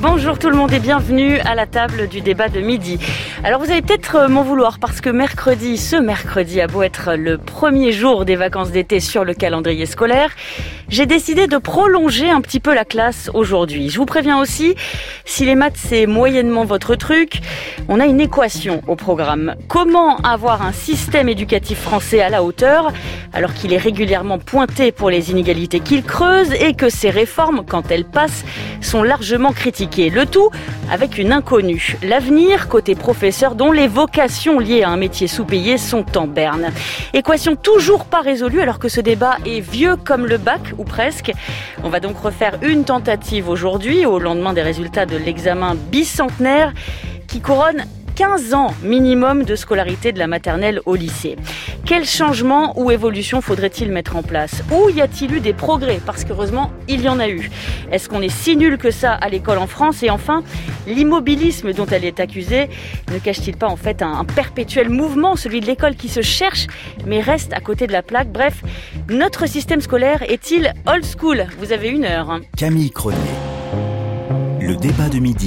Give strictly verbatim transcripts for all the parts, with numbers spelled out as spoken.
Bonjour tout le monde et bienvenue à la table du débat de midi. Alors vous allez peut-être m'en vouloir parce que mercredi, ce mercredi a beau être le premier jour des vacances d'été sur le calendrier scolaire, j'ai décidé de prolonger un petit peu la classe aujourd'hui. Je vous préviens aussi, si les maths c'est moyennement votre truc, on a une équation au programme. Comment avoir un système éducatif français à la hauteur alors qu'il est régulièrement pointé pour les inégalités qu'il creuse et que ses réformes, quand elles passent, sont largement critiquées. Le tout avec une inconnue. L'avenir côté professeur dont les vocations liées à un métier sous-payé sont en berne. Équation toujours pas résolue alors que ce débat est vieux comme le bac ou presque. On va donc refaire une tentative aujourd'hui au lendemain des résultats de l'examen bicentenaire qui couronne quinze ans minimum de scolarité de la maternelle au lycée. Quel changement ou évolution faudrait-il mettre en place? Où y a-t-il eu des progrès? Parce qu'heureusement, il y en a eu. Est-ce qu'on est si nul que ça à l'école en France? Et enfin, l'immobilisme dont elle est accusée ne cache-t-il pas en fait un, un perpétuel mouvement, celui de l'école qui se cherche mais reste à côté de la plaque? Bref, notre système scolaire est-il old school? Vous avez une heure. Camille Cronier. Le débat de midi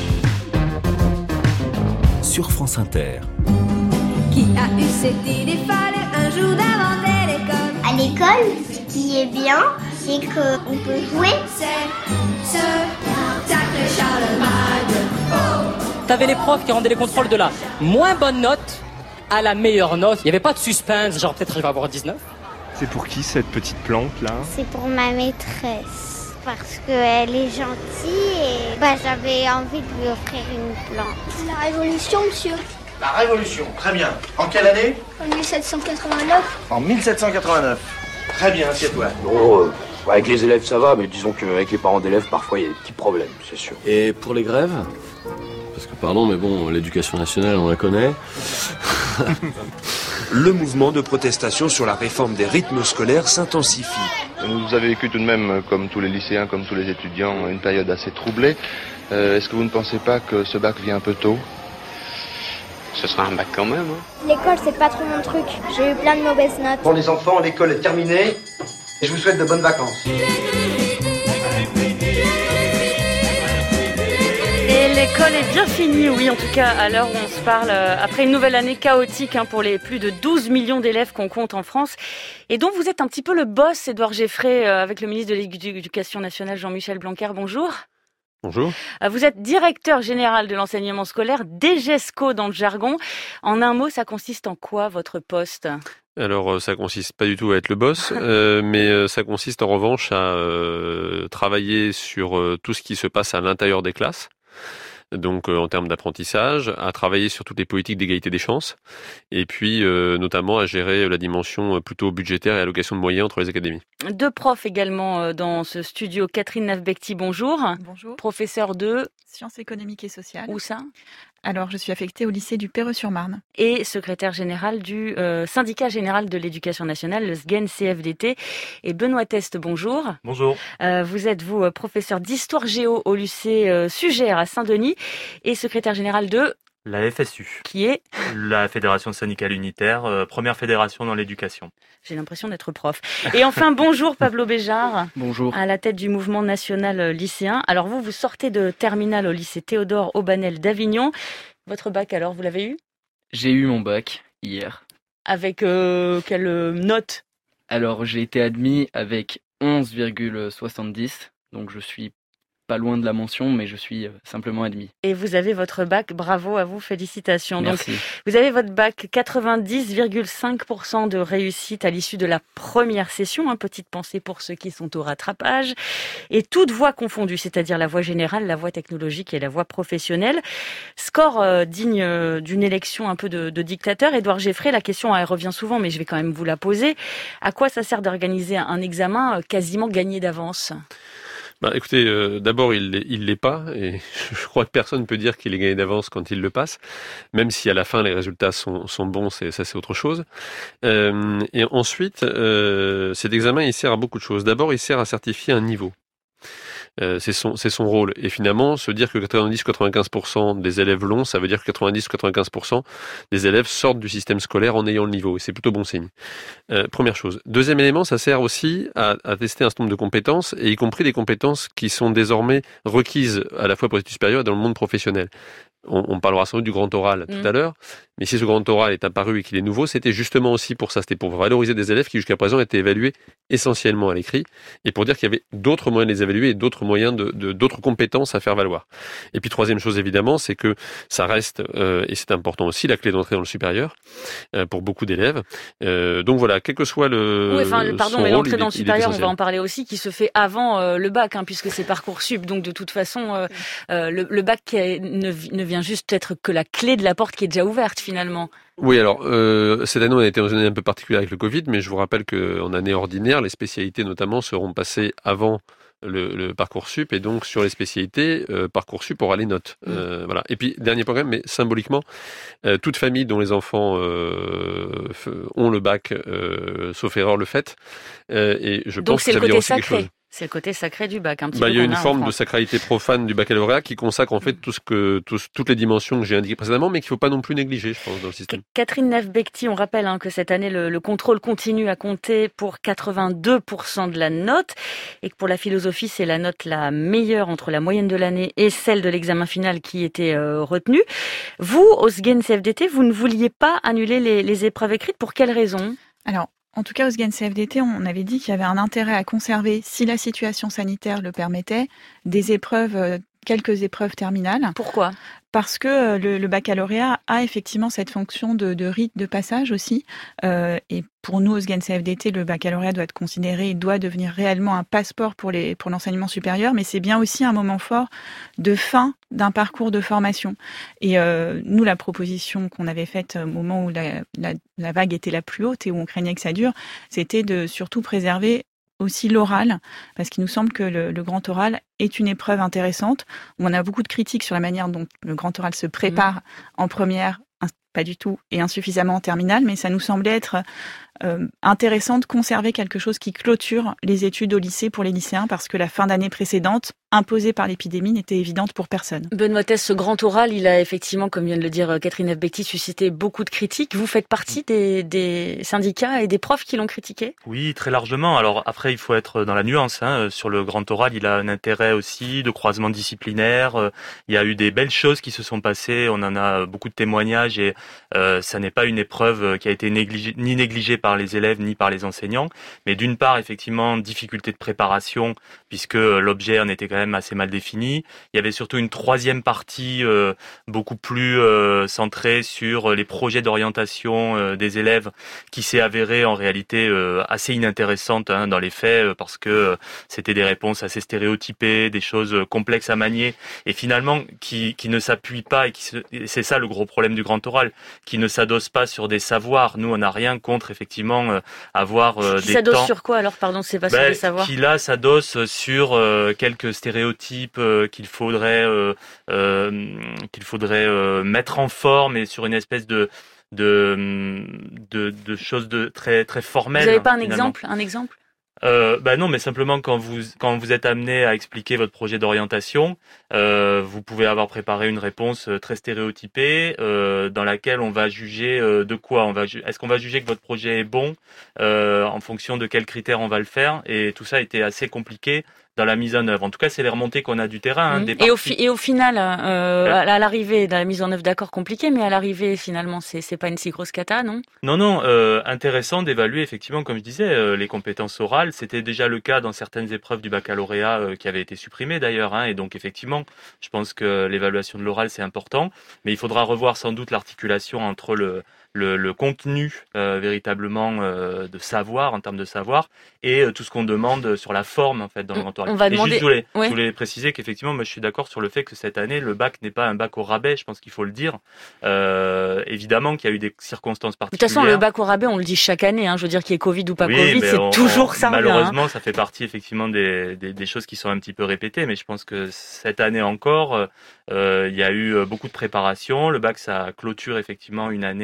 sur France Inter. Qui a eu cette idée folle un jour d'inventer l'école? À l'école, ce qui est bien, c'est qu'on peut jouer. C'est ce sacré Charlemagne. Oh. T'avais les profs qui rendaient les contrôles de la moins bonne note à la meilleure note. Il n'y avait pas de suspense, genre peut-être je vais avoir dix-neuf. C'est pour qui cette petite plante là? C'est pour ma maîtresse. Parce qu'elle est gentille et bah, j'avais envie de lui offrir une plante. La Révolution, monsieur. La Révolution, très bien. En quelle année? En mille sept cent quatre-vingt-neuf. En mille sept cent quatre-vingt-neuf. Très bien, assieds-toi. Oh, euh, avec les élèves ça va, mais disons qu'avec les parents d'élèves, parfois il y a des petits problèmes, c'est sûr. Et pour les grèves? Parce que pardon, mais bon, l'éducation nationale, on la connaît. Le mouvement de protestation sur la réforme des rythmes scolaires s'intensifie. Vous avez vécu tout de même, comme tous les lycéens, comme tous les étudiants, une période assez troublée. Euh, est-ce que vous ne pensez pas que ce bac vient un peu tôt? Ce sera un bac quand même. Hein. L'école, c'est pas trop mon truc. J'ai eu plein de mauvaises notes. Pour les enfants, l'école est terminée et je vous souhaite de bonnes vacances. Et l'école est bien finie, oui, en tout cas, à l'heure où on se parle, euh, après une nouvelle année chaotique hein, pour les plus de douze millions d'élèves qu'on compte en France, et dont vous êtes un petit peu le boss, Édouard Geffray, euh, avec le ministre de l'Éducation nationale, Jean-Michel Blanquer. Bonjour. Bonjour. Euh, vous êtes directeur général de l'enseignement scolaire, DGESCO dans le jargon. En un mot, ça consiste en quoi, votre poste ? Alors, ça consiste pas du tout à être le boss, euh, mais euh, ça consiste en revanche à euh, travailler sur euh, tout ce qui se passe à l'intérieur des classes. Donc euh, en termes d'apprentissage, à travailler sur toutes les politiques d'égalité des chances, et puis euh, notamment à gérer la dimension plutôt budgétaire et allocation de moyens entre les académies. Deux profs également euh, dans ce studio. Catherine Navbekti, bonjour. Bonjour. Professeur de sciences économiques et sociales. Où ça ? Alors, je suis affectée au lycée du Perreux-sur-Marne. Et secrétaire général du euh, syndicat général de l'éducation nationale, le S G E N C F D T. Et Benoît Test, bonjour. Bonjour. Euh, vous êtes, vous, professeur d'histoire géo au lycée euh, Sugère à Saint-Denis et secrétaire général de... La F S U. Qui est la Fédération syndicale unitaire, euh, première fédération dans l'éducation. J'ai l'impression d'être prof. Et enfin, bonjour Pablo Béjart. Bonjour. À la tête du mouvement national lycéen. Alors vous, vous sortez de terminale au lycée Théodore Aubanel d'Avignon. Votre bac, alors, vous l'avez eu ? J'ai eu mon bac hier. Avec euh, quelle note ? Alors, j'ai été admis avec onze virgule soixante-dix, donc je suis pas loin de la mention, mais je suis simplement admis. Et vous avez votre bac, bravo à vous, félicitations. Merci. Donc, vous avez votre bac, quatre-vingt-dix virgule cinq pour cent de réussite à l'issue de la première session. Hein, petite pensée pour ceux qui sont au rattrapage. Et toutes voies confondues, c'est-à-dire la voie générale, la voie technologique et la voie professionnelle. Score euh, digne euh, d'une élection un peu de, de dictateur. Édouard Geffray, la question elle revient souvent, mais je vais quand même vous la poser. À quoi ça sert d'organiser un examen quasiment gagné d'avance ? Bah, écoutez, euh, d'abord, il l'est, il l'est pas, et je crois que personne ne peut dire qu'il est gagné d'avance quand il le passe, même si à la fin les résultats sont, sont bons, c'est, ça c'est autre chose. Euh, et ensuite, euh, cet examen, il sert à beaucoup de choses. D'abord, il sert à certifier un niveau. Euh, c'est son, c'est son rôle. Et finalement, se dire que quatre-vingt-dix à quatre-vingt-quinze pour cent des élèves l'ont, ça veut dire que quatre-vingt-dix à quatre-vingt-quinze pour cent des élèves sortent du système scolaire en ayant le niveau. Et c'est plutôt bon signe. Euh, première chose. Deuxième élément, ça sert aussi à, à tester un certain nombre de compétences, et y compris des compétences qui sont désormais requises à la fois pour les études supérieures et dans le monde professionnel. On, on parlera sans doute du grand oral tout mmh. à l'heure, mais si ce grand oral est apparu et qu'il est nouveau, c'était justement aussi pour ça, c'était pour valoriser des élèves qui jusqu'à présent étaient évalués essentiellement à l'écrit, et pour dire qu'il y avait d'autres moyens de les évaluer et d'autres moyens de, de d'autres compétences à faire valoir. Et puis troisième chose évidemment, c'est que ça reste, euh, et c'est important aussi, la clé d'entrée dans le supérieur euh, pour beaucoup d'élèves. Euh, donc voilà, quel que soit le, oui, enfin, le pardon, mais rôle, l'entrée dans le supérieur, on va en parler aussi, qui se fait avant euh, le bac, hein, puisque c'est Parcoursup. Donc de toute façon, euh, euh, le, le bac est, ne, ne vient juste être que la clé de la porte qui est déjà ouverte finalement. Oui, alors euh, cette année on a été dans une année un peu particulière avec le Covid, mais je vous rappelle qu'en année ordinaire, les spécialités notamment seront passées avant le, le Parcoursup, et donc sur les spécialités, euh, Parcoursup aura les notes. Mmh. Euh, voilà. Et puis dernier programme, mais symboliquement, euh, toute famille dont les enfants euh, ont le bac, euh, sauf erreur, le fait. Euh, et je donc pense que ça veut dire aussi quelque chose. C'est le côté sacré du bac, un petit bah, peu. Il y a une forme de sacralité profane du baccalauréat qui consacre en fait tout ce que, tout, toutes les dimensions que j'ai indiquées précédemment, mais qu'il ne faut pas non plus négliger, je pense, dans le système. Catherine Neff-Becty, on rappelle hein, que cette année, le, le contrôle continue à compter pour quatre-vingt-deux pour cent de la note, et que pour la philosophie, c'est la note la meilleure entre la moyenne de l'année et celle de l'examen final qui était euh, retenue. Vous, au S G E N C F D T, vous ne vouliez pas annuler les, les épreuves écrites. Pour quelles raisons ? Alors, en tout cas, au S G E N C F D T, on avait dit qu'il y avait un intérêt à conserver, si la situation sanitaire le permettait, des épreuves, quelques épreuves terminales. Pourquoi ? Parce que le, le baccalauréat a effectivement cette fonction de, de rite de passage aussi. Euh, et pour nous, au S G E N C F D T, le baccalauréat doit être considéré, doit devenir réellement un passeport pour, les, pour l'enseignement supérieur, mais c'est bien aussi un moment fort de fin d'un parcours de formation. Et euh, nous, la proposition qu'on avait faite au moment où la, la, la vague était la plus haute et où on craignait que ça dure, c'était de surtout préserver aussi l'oral, parce qu'il nous semble que le, le grand oral est une épreuve intéressante. On a beaucoup de critiques sur la manière dont le grand oral se prépare mmh. en première, pas du tout, et insuffisamment en terminale, mais ça nous semblait être euh, intéressant de conserver quelque chose qui clôture les études au lycée pour les lycéens, parce que la fin d'année précédente, imposée par l'épidémie, n'était évidente pour personne. Benoît Thès, ce grand oral, il a effectivement, comme vient de le dire Catherine Neff-Becty, suscité beaucoup de critiques. Vous faites partie des, des syndicats et des profs qui l'ont critiqué ? Oui, très largement. Alors après, il faut être dans la nuance. Hein. Sur le grand oral, il a un intérêt aussi de croisement disciplinaire. Il y a eu des belles choses qui se sont passées. On en a beaucoup de témoignages et euh, ça n'est pas une épreuve qui a été négligée, ni négligée par les élèves ni par les enseignants. Mais d'une part, effectivement, difficulté de préparation puisque l'objet en était quand même assez mal défini. Il y avait surtout une troisième partie euh, beaucoup plus euh, centrée sur les projets d'orientation euh, des élèves qui s'est avérée en réalité euh, assez inintéressante hein, dans les faits euh, parce que euh, c'était des réponses assez stéréotypées, des choses euh, complexes à manier et finalement qui, qui ne s'appuient pas et, qui se, et c'est ça le gros problème du grand oral, qui ne s'adosse pas sur des savoirs. Nous on n'a rien contre effectivement euh, avoir euh, qui des s'adosse temps... sur quoi alors pardon c'est pas ben, sur des savoirs qui là s'adosse sur euh, quelques stéréotypes euh, qu'il faudrait euh, euh, qu'il faudrait euh, mettre en forme et sur une espèce de de de, de choses de très très formelles. Vous n'avez pas un finalement. exemple un exemple Euh, bah non, mais simplement quand vous quand vous êtes amené à expliquer votre projet d'orientation, euh, vous pouvez avoir préparé une réponse très stéréotypée euh, dans laquelle on va juger euh, de quoi on va ju- est-ce qu'on va juger que votre projet est bon euh, en fonction de quels critères on va le faire et tout ça a été assez compliqué dans la mise en œuvre. En tout cas, c'est les remontées qu'on a du terrain. Hein, mmh. des et, au fi- et au final, euh, ouais. à, à l'arrivée, dans la mise en œuvre, d'accord, compliqué, mais à l'arrivée, finalement, c'est, c'est pas une si grosse cata, non ? Non, non, euh, intéressant d'évaluer, effectivement, comme je disais, euh, les compétences orales. C'était déjà le cas dans certaines épreuves du baccalauréat euh, qui avaient été supprimées, d'ailleurs. Hein, et donc, effectivement, je pense que l'évaluation de l'oral, c'est important. Mais il faudra revoir sans doute l'articulation entre le... Le, le contenu euh, véritablement euh, de savoir en termes de savoir et euh, tout ce qu'on demande sur la forme en fait dans le grand oral. On va et demander. Juste, je, voulais, ouais. je voulais préciser qu'effectivement, moi je suis d'accord sur le fait que cette année le bac n'est pas un bac au rabais. Je pense qu'il faut le dire. Euh, évidemment qu'il y a eu des circonstances particulières. De toute façon, le bac au rabais, on le dit chaque année. Hein, je veux dire qu'il y ait Covid ou pas oui, Covid, c'est on, toujours on, ça. Malheureusement, hein. ça fait partie effectivement des, des, des choses qui sont un petit peu répétées. Mais je pense que cette année encore, euh, il y a eu beaucoup de préparation. Le bac, ça clôture effectivement une année. Euh,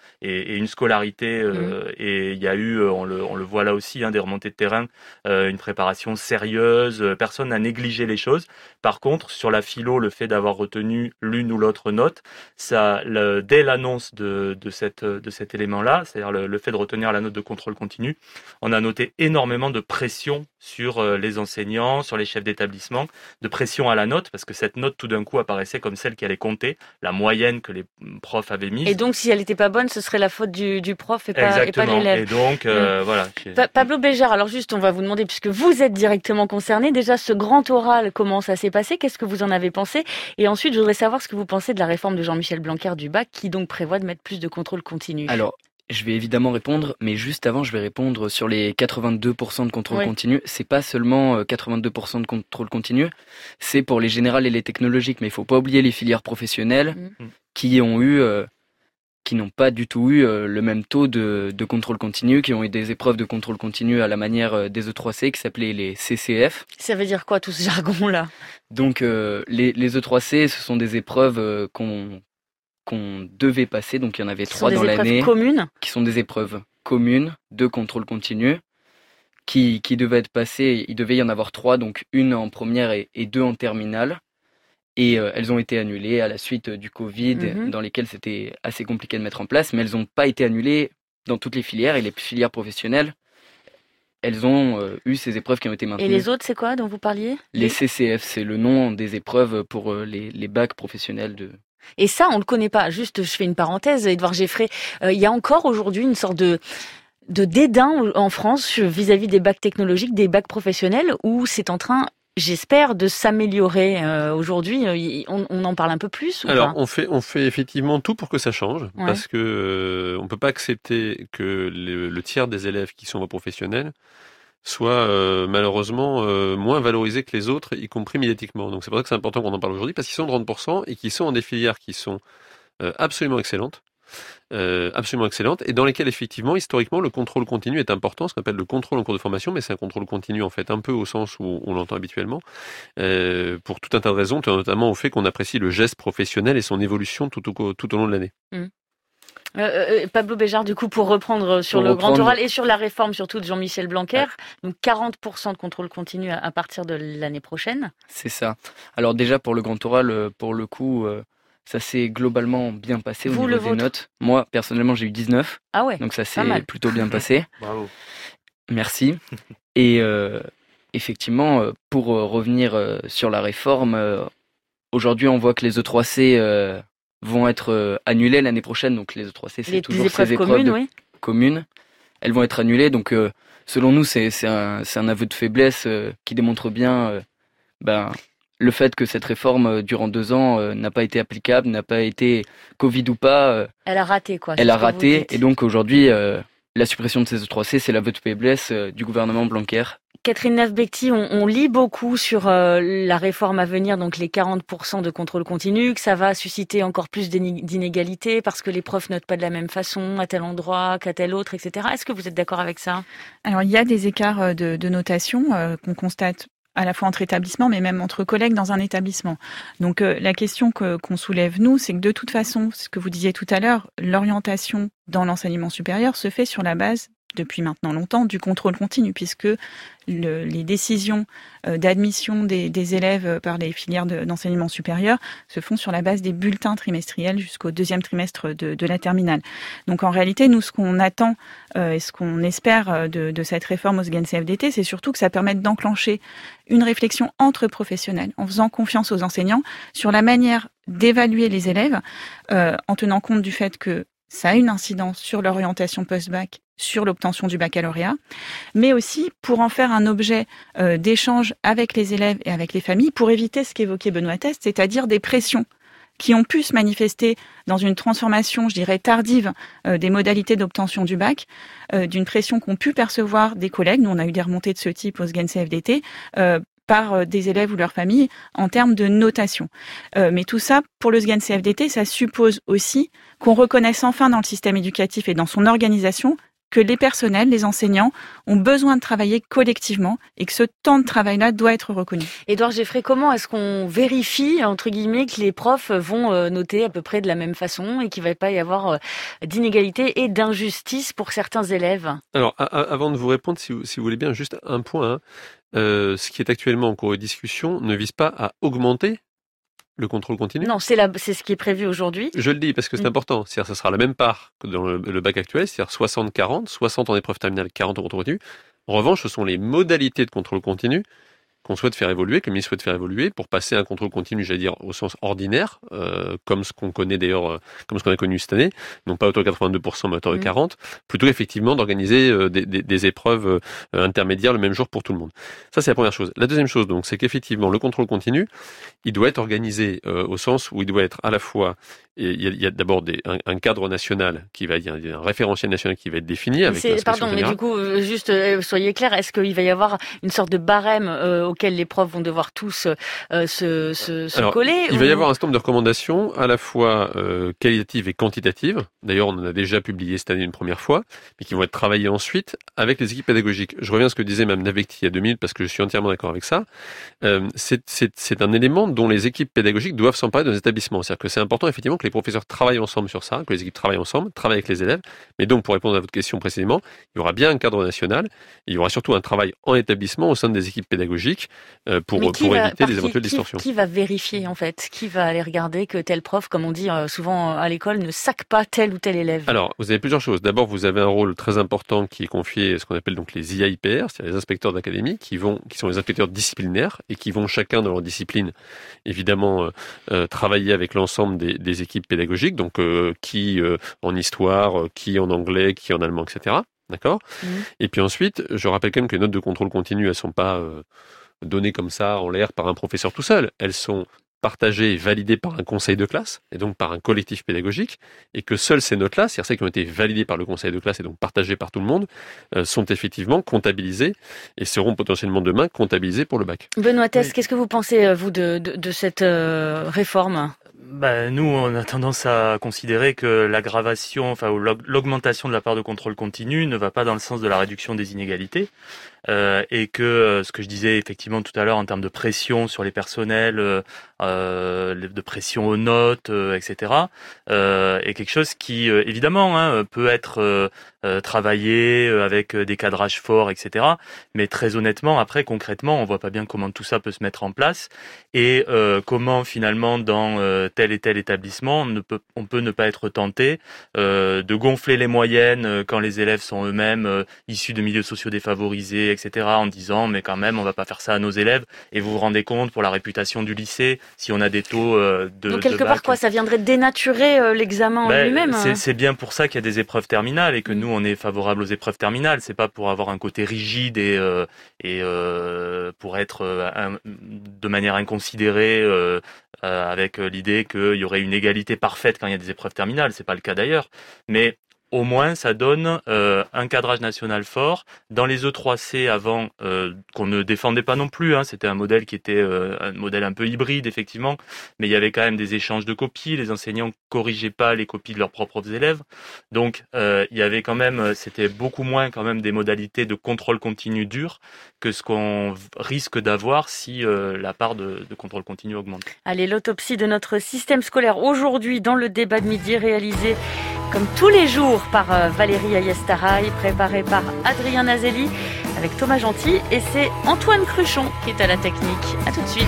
et, et une scolarité. Euh, mmh. Et il y a eu, on le, on le voit là aussi, hein, des remontées de terrain, euh, une préparation sérieuse. Personne n'a négligé les choses. Par contre, sur la philo, le fait d'avoir retenu l'une ou l'autre note, ça, le, dès l'annonce de, de, cette, de cet élément-là, c'est-à-dire le, le fait de retenir la note de contrôle continu, on a noté énormément de pression sur les enseignants, sur les chefs d'établissement, de pression à la note, parce que cette note, tout d'un coup, apparaissait comme celle qui allait compter, la moyenne que les profs avaient mise. Et donc, si elle n'était pas bonne, ce serait la faute du, du prof et pas, et pas l'élève. Et donc, euh, mmh. voilà. Pa- Pablo Béjar, alors juste, on va vous demander, puisque vous êtes directement concerné, déjà, ce grand oral, comment ça s'est passé? Qu'est-ce que vous en avez pensé? Et ensuite, je voudrais savoir ce que vous pensez de la réforme de Jean-Michel Blanquer du bac, qui donc prévoit de mettre plus de contrôle continu. Alors, je vais évidemment répondre, mais juste avant, je vais répondre sur les quatre-vingt-deux pour cent de contrôle oui. continu. C'est pas seulement quatre-vingt-deux pour cent de contrôle continu, c'est pour les générales et les technologiques. Mais il faut pas oublier les filières professionnelles mmh. qui ont eu, euh, qui n'ont pas du tout eu euh, le même taux de, de contrôle continu, qui ont eu des épreuves de contrôle continu à la manière des E trois C, qui s'appelaient les C C F. Ça veut dire quoi tout ce jargon-là? Donc euh, les, les E trois C, ce sont des épreuves euh, qu'on qu'on devait passer, donc il y en avait trois dans l'année, communes. qui sont des épreuves communes de contrôle continu, qui, qui devaient être passées, il devait y en avoir trois, donc une en première et, et deux en terminale, et euh, elles ont été annulées à la suite du Covid, mm-hmm. dans lesquelles c'était assez compliqué de mettre en place, mais elles n'ont pas été annulées dans toutes les filières, et les filières professionnelles, elles ont euh, eu ces épreuves qui ont été maintenues. Et les autres, c'est quoi dont vous parliez? Les C C F, c'est le nom des épreuves pour euh, les, les bacs professionnels de... Et ça, on le connaît pas. Juste, je fais une parenthèse, Édouard Geffray. Euh, il y a encore aujourd'hui une sorte de de dédain en France vis-à-vis des bacs technologiques, des bacs professionnels, où c'est en train, j'espère, de s'améliorer. Euh, aujourd'hui, on, on en parle un peu plus ou Alors, pas on fait on fait effectivement tout pour que ça change, ouais. parce que euh, on peut pas accepter que le, le tiers des élèves qui sont voie professionnelle soit euh, malheureusement euh, moins valorisés que les autres, y compris médiatiquement. Donc c'est pour ça que c'est important qu'on en parle aujourd'hui, parce qu'ils sont trente pour cent et qu'ils sont dans des filières qui sont euh, absolument excellentes, euh, absolument excellentes, et dans lesquelles effectivement, historiquement, le contrôle continu est important, ce qu'on appelle le contrôle en cours de formation, mais c'est un contrôle continu en fait un peu au sens où on l'entend habituellement, euh, pour tout un tas de raisons, notamment au fait qu'on apprécie le geste professionnel et son évolution tout au, tout au long de l'année. Mmh. Euh, euh, Pablo Béjar, du coup, pour reprendre sur pour le reprendre... grand oral et sur la réforme surtout de Jean-Michel Blanquer, ouais. donc quarante pour cent de contrôle continu à, à partir de l'année prochaine. C'est ça. Alors déjà pour le grand oral, pour le coup, euh, ça s'est globalement bien passé Vous, au niveau des notes. Moi, personnellement, j'ai eu dix-neuf. Ah ouais. Donc ça s'est plutôt bien passé. Bravo. Merci. Et euh, effectivement, pour revenir sur la réforme, euh, aujourd'hui, on voit que les E trois C euh, vont être euh, annulées l'année prochaine. Donc les E trois C, c'est les, toujours les épreuves ces épreuves communes, de, oui. communes. Elles vont être annulées. Donc euh, selon nous, c'est, c'est, un, c'est un aveu de faiblesse euh, qui démontre bien euh, ben, le fait que cette réforme, euh, durant deux ans, euh, n'a pas été applicable, n'a pas été Covid ou pas. Euh, elle a raté, quoi. Elle a raté. Et donc aujourd'hui, euh, la suppression de ces E trois C, c'est l'aveu de faiblesse euh, du gouvernement Blanquer. Catherine Neff-Becty, on, on lit beaucoup sur euh, la réforme à venir, donc les quarante pour cent de contrôle continu, que ça va susciter encore plus d'inégalités parce que les profs notent pas de la même façon à tel endroit qu'à tel autre, et cetera. Est-ce que vous êtes d'accord avec ça? Alors, il y a des écarts de, de notation euh, qu'on constate à la fois entre établissements, mais même entre collègues dans un établissement. Donc, euh, la question que, qu'on soulève, nous, c'est que de toute façon, ce que vous disiez tout à l'heure, l'orientation dans l'enseignement supérieur se fait sur la base, depuis maintenant longtemps, du contrôle continu, puisque le, les décisions euh, d'admission des, des élèves par les filières de, d'enseignement supérieur se font sur la base des bulletins trimestriels jusqu'au deuxième trimestre de, de la terminale. Donc en réalité, nous, ce qu'on attend euh, et ce qu'on espère de, de cette réforme au S G A N C F D T, c'est surtout que ça permette d'enclencher une réflexion entre professionnels, en faisant confiance aux enseignants sur la manière d'évaluer les élèves, euh, en tenant compte du fait que ça a une incidence sur l'orientation post-bac, sur l'obtention du baccalauréat, mais aussi pour en faire un objet euh, d'échange avec les élèves et avec les familles, pour éviter ce qu'évoquait Benoît Test, c'est-à-dire des pressions qui ont pu se manifester dans une transformation, je dirais, tardive euh, des modalités d'obtention du bac, euh, d'une pression qu'ont pu percevoir des collègues, nous on a eu des remontées de ce type au S G A N C F D T, euh, par des élèves ou leurs familles en termes de notation. Euh, mais tout ça, pour le S G A N C F D T, ça suppose aussi qu'on reconnaisse enfin dans le système éducatif et dans son organisation que les personnels, les enseignants, ont besoin de travailler collectivement et que ce temps de travail-là doit être reconnu. Édouard Geffray, comment est-ce qu'on vérifie, entre guillemets, que les profs vont noter à peu près de la même façon et qu'il ne va pas y avoir d'inégalité et d'injustice pour certains élèves? Alors, a- a- avant de vous répondre, si vous, si vous voulez bien, juste un point. Hein. Euh, ce qui est actuellement en cours de discussion ne vise pas à augmenter le contrôle continu. Non, c'est, la, c'est ce qui est prévu aujourd'hui. Je le dis parce que c'est mmh. important. C'est-à-dire que ce sera la même part que dans le, le bac actuel, c'est-à-dire soixante quarante, soixante en épreuve terminale, quarante en contrôle continu. En revanche, ce sont les modalités de contrôle continu qu'on souhaite faire évoluer, que le ministre souhaite faire évoluer pour passer à un contrôle continu, j'allais dire, au sens ordinaire, euh, comme ce qu'on connaît d'ailleurs, euh, comme ce qu'on a connu cette année, non pas à hauteur de quatre-vingt-deux pour cent, mais à hauteur de quarante, plutôt effectivement d'organiser euh, des, des, des épreuves euh, intermédiaires le même jour pour tout le monde. Ça, c'est la première chose. La deuxième chose, donc, c'est qu'effectivement, le contrôle continu, il doit être organisé euh, au sens où il doit être à la fois, et il y a, il y a d'abord des, un, un cadre national qui va, il y a un référentiel national qui va être défini avec c'est, Pardon, générale. Mais du coup, juste, euh, soyez clair, est-ce qu'il va y avoir une sorte de barème euh, auquel les profs vont devoir tous euh, se, se, se Alors, coller? Il ou... va y avoir un certain nombre de recommandations, à la fois euh, qualitatives et quantitatives. D'ailleurs, on en a déjà publié cette année une première fois, mais qui vont être travaillées ensuite avec les équipes pédagogiques. Je reviens à ce que disait Mme Navecti il y a deux minutes, parce que je suis entièrement d'accord avec ça. Euh, c'est, c'est, c'est un élément dont les équipes pédagogiques doivent s'emparer dans les établissements. C'est-à-dire que c'est important, effectivement, que les professeurs travaillent ensemble sur ça, que les équipes travaillent ensemble, travaillent avec les élèves. Mais donc, pour répondre à votre question précisément, il y aura bien un cadre national. Il y aura surtout un travail en établissement au sein des équipes pédagogiques euh, pour, pour va, éviter les qui, éventuelles qui, distorsions. Qui va vérifier, en fait? Qui va aller regarder que tel prof, comme on dit souvent à l'école, ne sac pas tel ou tel élève? Alors, vous avez plusieurs choses. D'abord, vous avez un rôle très important qui est confié à ce qu'on appelle donc les I A I P R, c'est-à-dire les inspecteurs d'académie, qui vont, qui sont les inspecteurs disciplinaires et qui vont chacun dans leur discipline, évidemment, euh, euh, travailler avec l'ensemble des, des équipes pédagogiques, donc euh, qui euh, en histoire, euh, qui en anglais, qui en allemand, et cetera. D'accord ? Mmh. Et puis ensuite, je rappelle quand même que les notes de contrôle continu, elles sont pas euh, données comme ça en l'air par un professeur tout seul. Elles sont partagées et validées par un conseil de classe, et donc par un collectif pédagogique, et que seules ces notes-là, c'est-à-dire celles qui ont été validées par le conseil de classe et donc partagées par tout le monde, euh, sont effectivement comptabilisées et seront potentiellement demain comptabilisées pour le bac. Benoît Tess, oui. Qu'est-ce que vous pensez, vous, de, de, de cette euh, réforme ? Bah, nous, on a tendance à considérer que l'aggravation, enfin, ou l'augmentation de la part de contrôle continu ne va pas dans le sens de la réduction des inégalités. Euh, et que euh, ce que je disais effectivement tout à l'heure en termes de pression sur les personnels, euh, euh, de pression aux notes, euh, et cetera, euh, est quelque chose qui euh, évidemment hein, peut être euh, euh, travaillé avec des cadrages forts, et cetera. Mais très honnêtement, après concrètement, on voit pas bien comment tout ça peut se mettre en place et euh, comment finalement dans euh, tel et tel établissement on, ne peut, on peut ne pas être tenté euh, de gonfler les moyennes quand les élèves sont eux-mêmes euh, issus de milieux sociaux défavorisés, et cetera, en disant mais quand même on va pas faire ça à nos élèves. Et vous vous rendez compte pour la réputation du lycée si on a des taux euh, de donc quelque de part quoi, ça viendrait dénaturer euh, l'examen ben, en lui-même. C'est, hein. c'est bien pour ça qu'il y a des épreuves terminales et que nous on est favorable aux épreuves terminales. C'est pas pour avoir un côté rigide et euh, et euh, pour être euh, un, de manière inconsidérée euh, euh, avec l'idée qu'il y aurait une égalité parfaite quand il y a des épreuves terminales. C'est pas le cas d'ailleurs, mais au moins, ça donne euh, un cadrage national fort. Dans les E trois C avant, euh, qu'on ne défendait pas non plus, hein, c'était un modèle qui était euh, un modèle un peu hybride, effectivement, mais il y avait quand même des échanges de copies. Les enseignants corrigeaient pas les copies de leurs propres élèves. Donc, euh, il y avait quand même, c'était beaucoup moins quand même des modalités de contrôle continu dur que ce qu'on risque d'avoir si euh, la part de, de contrôle continu augmente. Allez, l'autopsie de notre système scolaire aujourd'hui dans le débat de midi réalisé comme tous les jours par Valérie Ayestaraï, préparé par Adrien Nazelli avec Thomas Gentil et c'est Antoine Cruchon qui est à la technique. À tout de suite.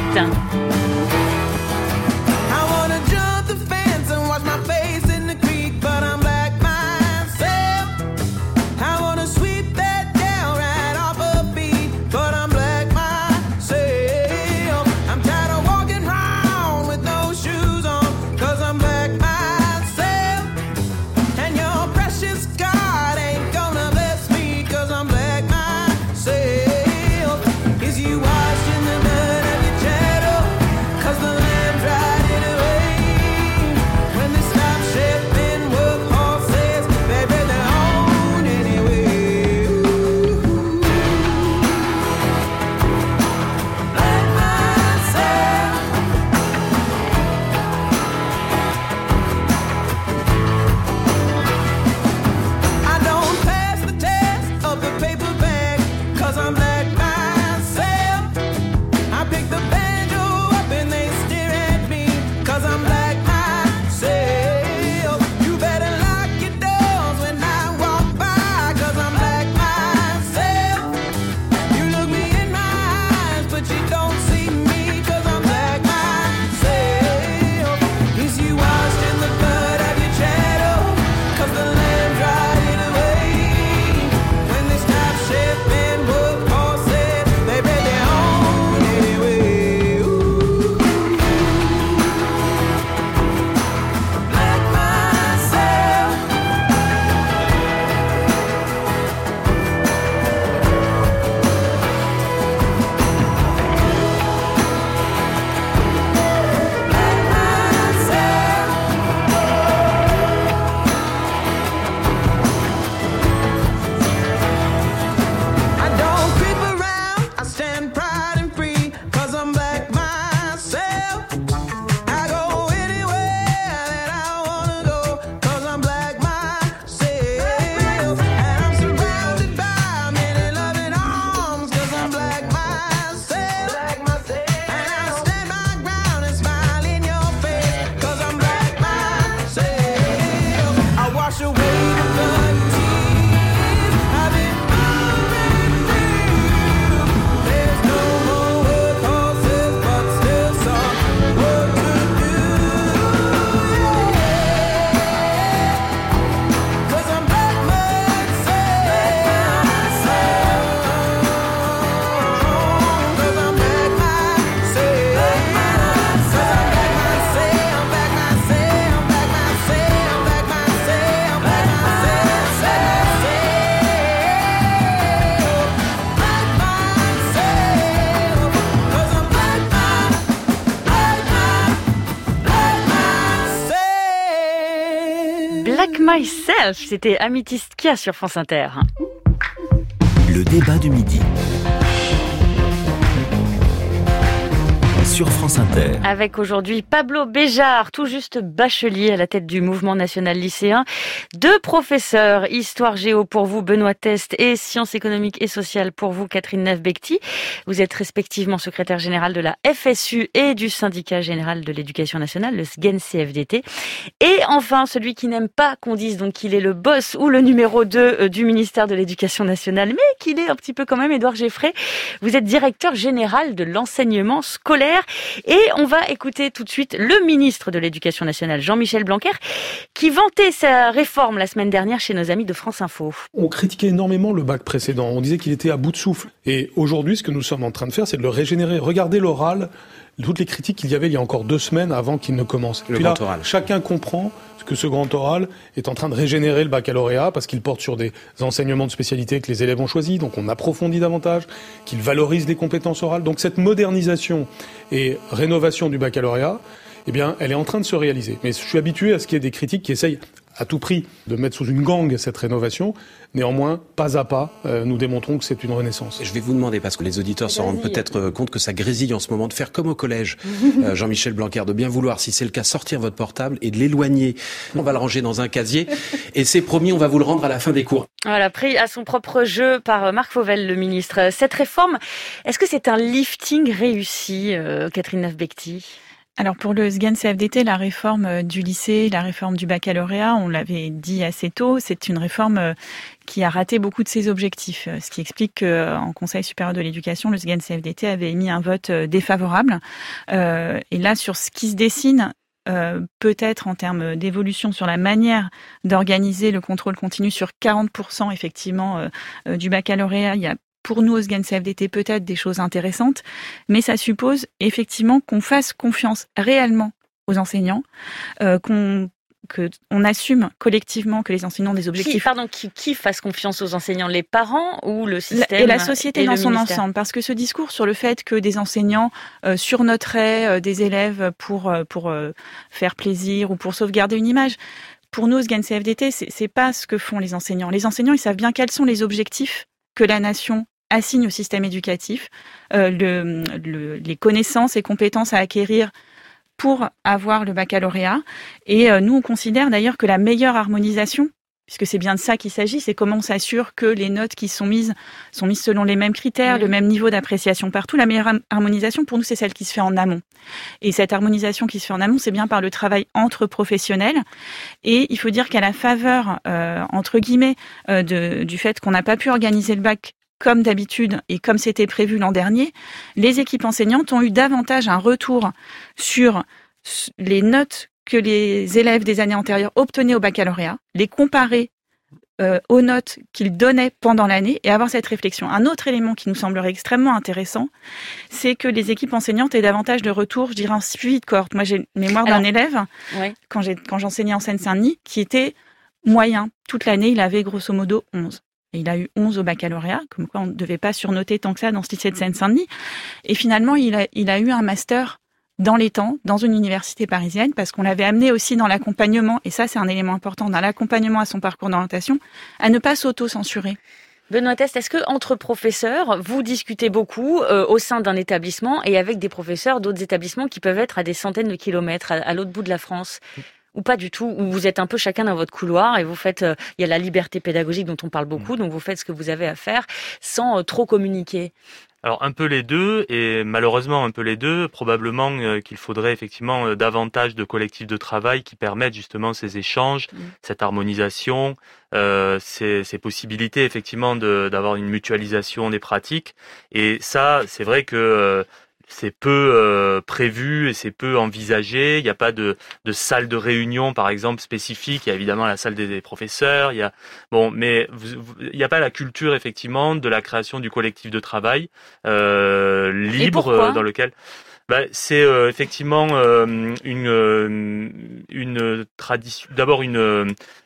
Myself, c'était Amethyst Kia sur France Inter. Le débat du midi. Sur France Inter. Avec aujourd'hui Pablo Béjart, tout juste bachelier à la tête du mouvement national lycéen. Deux professeurs, histoire géo pour vous Benoît Test et sciences économiques et sociales pour vous Catherine Neff-Becty. Vous êtes respectivement secrétaire général de la F S U et du syndicat général de l'éducation nationale, le S G E N C F D T. Et enfin, celui qui n'aime pas qu'on dise donc qu'il est le boss ou le numéro deux du ministère de l'éducation nationale, mais qu'il est un petit peu quand même, Édouard Geffray. Vous êtes directeur général de l'enseignement scolaire. Et on va écouter tout de suite le ministre de l'Éducation nationale, Jean-Michel Blanquer, qui vantait sa réforme la semaine dernière chez nos amis de France Info. On critiquait énormément le bac précédent. On disait qu'il était à bout de souffle. Et aujourd'hui, ce que nous sommes en train de faire, c'est de le régénérer. Regardez l'oral, toutes les critiques qu'il y avait il y a encore deux semaines avant qu'il ne commence. Le Puis grand là, oral. Chacun comprend que ce grand oral est en train de régénérer le baccalauréat parce qu'il porte sur des enseignements de spécialité que les élèves ont choisis, donc on approfondit davantage, qu'il valorise les compétences orales. Donc cette modernisation et rénovation du baccalauréat, eh bien, elle est en train de se réaliser. Mais je suis habitué à ce qu'il y ait des critiques qui essayent à tout prix de mettre sous une gangue cette rénovation. Néanmoins, pas à pas, euh, nous démontrons que c'est une renaissance. Je vais vous demander, parce que les auditeurs se rendent peut-être compte que ça grésille en ce moment, de faire comme au collège, euh, Jean-Michel Blanquer, de bien vouloir, si c'est le cas, sortir votre portable et de l'éloigner. On va le ranger dans un casier et c'est promis, on va vous le rendre à la fin des cours. Voilà, pris à son propre jeu par Marc Fauvel, le ministre. Cette réforme, est-ce que c'est un lifting réussi, euh, Catherine Neff-Becty ? Alors pour le S G E N C F D T, la réforme du lycée, la réforme du baccalauréat, on l'avait dit assez tôt, c'est une réforme qui a raté beaucoup de ses objectifs. Ce qui explique qu'en Conseil supérieur de l'éducation, le S G E N C F D T avait émis un vote défavorable. Euh, et là, sur ce qui se dessine, euh, peut-être en termes d'évolution sur la manière d'organiser le contrôle continu sur quarante pour cent effectivement euh, du baccalauréat, il y a pour nous, au S G E N C F D T, peut-être des choses intéressantes, mais ça suppose effectivement qu'on fasse confiance réellement aux enseignants, euh, qu'on que on assume collectivement que les enseignants ont des objectifs. Qui, pardon, qui, qui fasse confiance aux enseignants, les parents ou le système et la société et dans son ministère. ensemble, parce que ce discours sur le fait que des enseignants euh, surnoteraient euh, des élèves pour euh, pour euh, faire plaisir ou pour sauvegarder une image. Pour nous, au S G E N C F D T, c'est, c'est pas ce que font les enseignants. Les enseignants, ils savent bien quels sont les objectifs que la nation assigne au système éducatif, euh, le, le, les connaissances et compétences à acquérir pour avoir le baccalauréat. Et euh, nous, on considère d'ailleurs que la meilleure harmonisation, puisque c'est bien de ça qu'il s'agit, c'est comment on s'assure que les notes qui sont mises sont mises selon les mêmes critères, mmh. le même niveau d'appréciation partout. La meilleure harmonisation, pour nous, c'est celle qui se fait en amont. Et cette harmonisation qui se fait en amont, c'est bien par le travail entre professionnels. Et il faut dire qu'à la faveur, euh, entre guillemets, euh, de, du fait qu'on n'a pas pu organiser le bac comme d'habitude et comme c'était prévu l'an dernier, les équipes enseignantes ont eu davantage un retour sur les notes que les élèves des années antérieures obtenaient au baccalauréat, les comparer euh, aux notes qu'ils donnaient pendant l'année et avoir cette réflexion. Un autre élément qui nous semblerait extrêmement intéressant, c'est que les équipes enseignantes aient davantage de retours, je dirais, en suivi de cohorte. Moi, j'ai une mémoire d'un élève, ouais. quand, j'ai, quand j'enseignais en Seine-Saint-Denis, qui était moyen. Toute l'année, il avait grosso modo onze. Et il a eu onze au baccalauréat, comme quoi on ne devait pas surnoter tant que ça dans ce lycée de Seine-Saint-Denis. Et finalement, il a, il a eu un master dans les temps, dans une université parisienne, parce qu'on l'avait amené aussi dans l'accompagnement, et ça c'est un élément important, dans l'accompagnement à son parcours d'orientation, à ne pas s'auto-censurer. Benoît Test, est-ce que entre professeurs, vous discutez beaucoup euh, au sein d'un établissement et avec des professeurs d'autres établissements qui peuvent être à des centaines de kilomètres, à, à l'autre bout de la France ? Ou pas du tout, ou vous êtes un peu chacun dans votre couloir et vous faites, euh, il y a la liberté pédagogique dont on parle beaucoup, donc vous faites ce que vous avez à faire sans euh, trop communiquer. Alors un peu les deux, et malheureusement un peu les deux, probablement euh, qu'il faudrait effectivement euh, davantage de collectifs de travail qui permettent justement ces échanges, mmh. cette harmonisation, euh, ces, ces possibilités effectivement de, d'avoir une mutualisation des pratiques. Et ça, c'est vrai que euh, c'est peu euh, prévu et c'est peu envisagé. Il n'y a pas de, de salle de réunion, par exemple, spécifique. Il y a évidemment la salle des, des professeurs. Il y a bon, mais vous, vous, il n'y a pas la culture effectivement de la création du collectif de travail euh, libre euh, dans lequel. Bah, c'est euh, effectivement euh, une euh, une tradition. D'abord une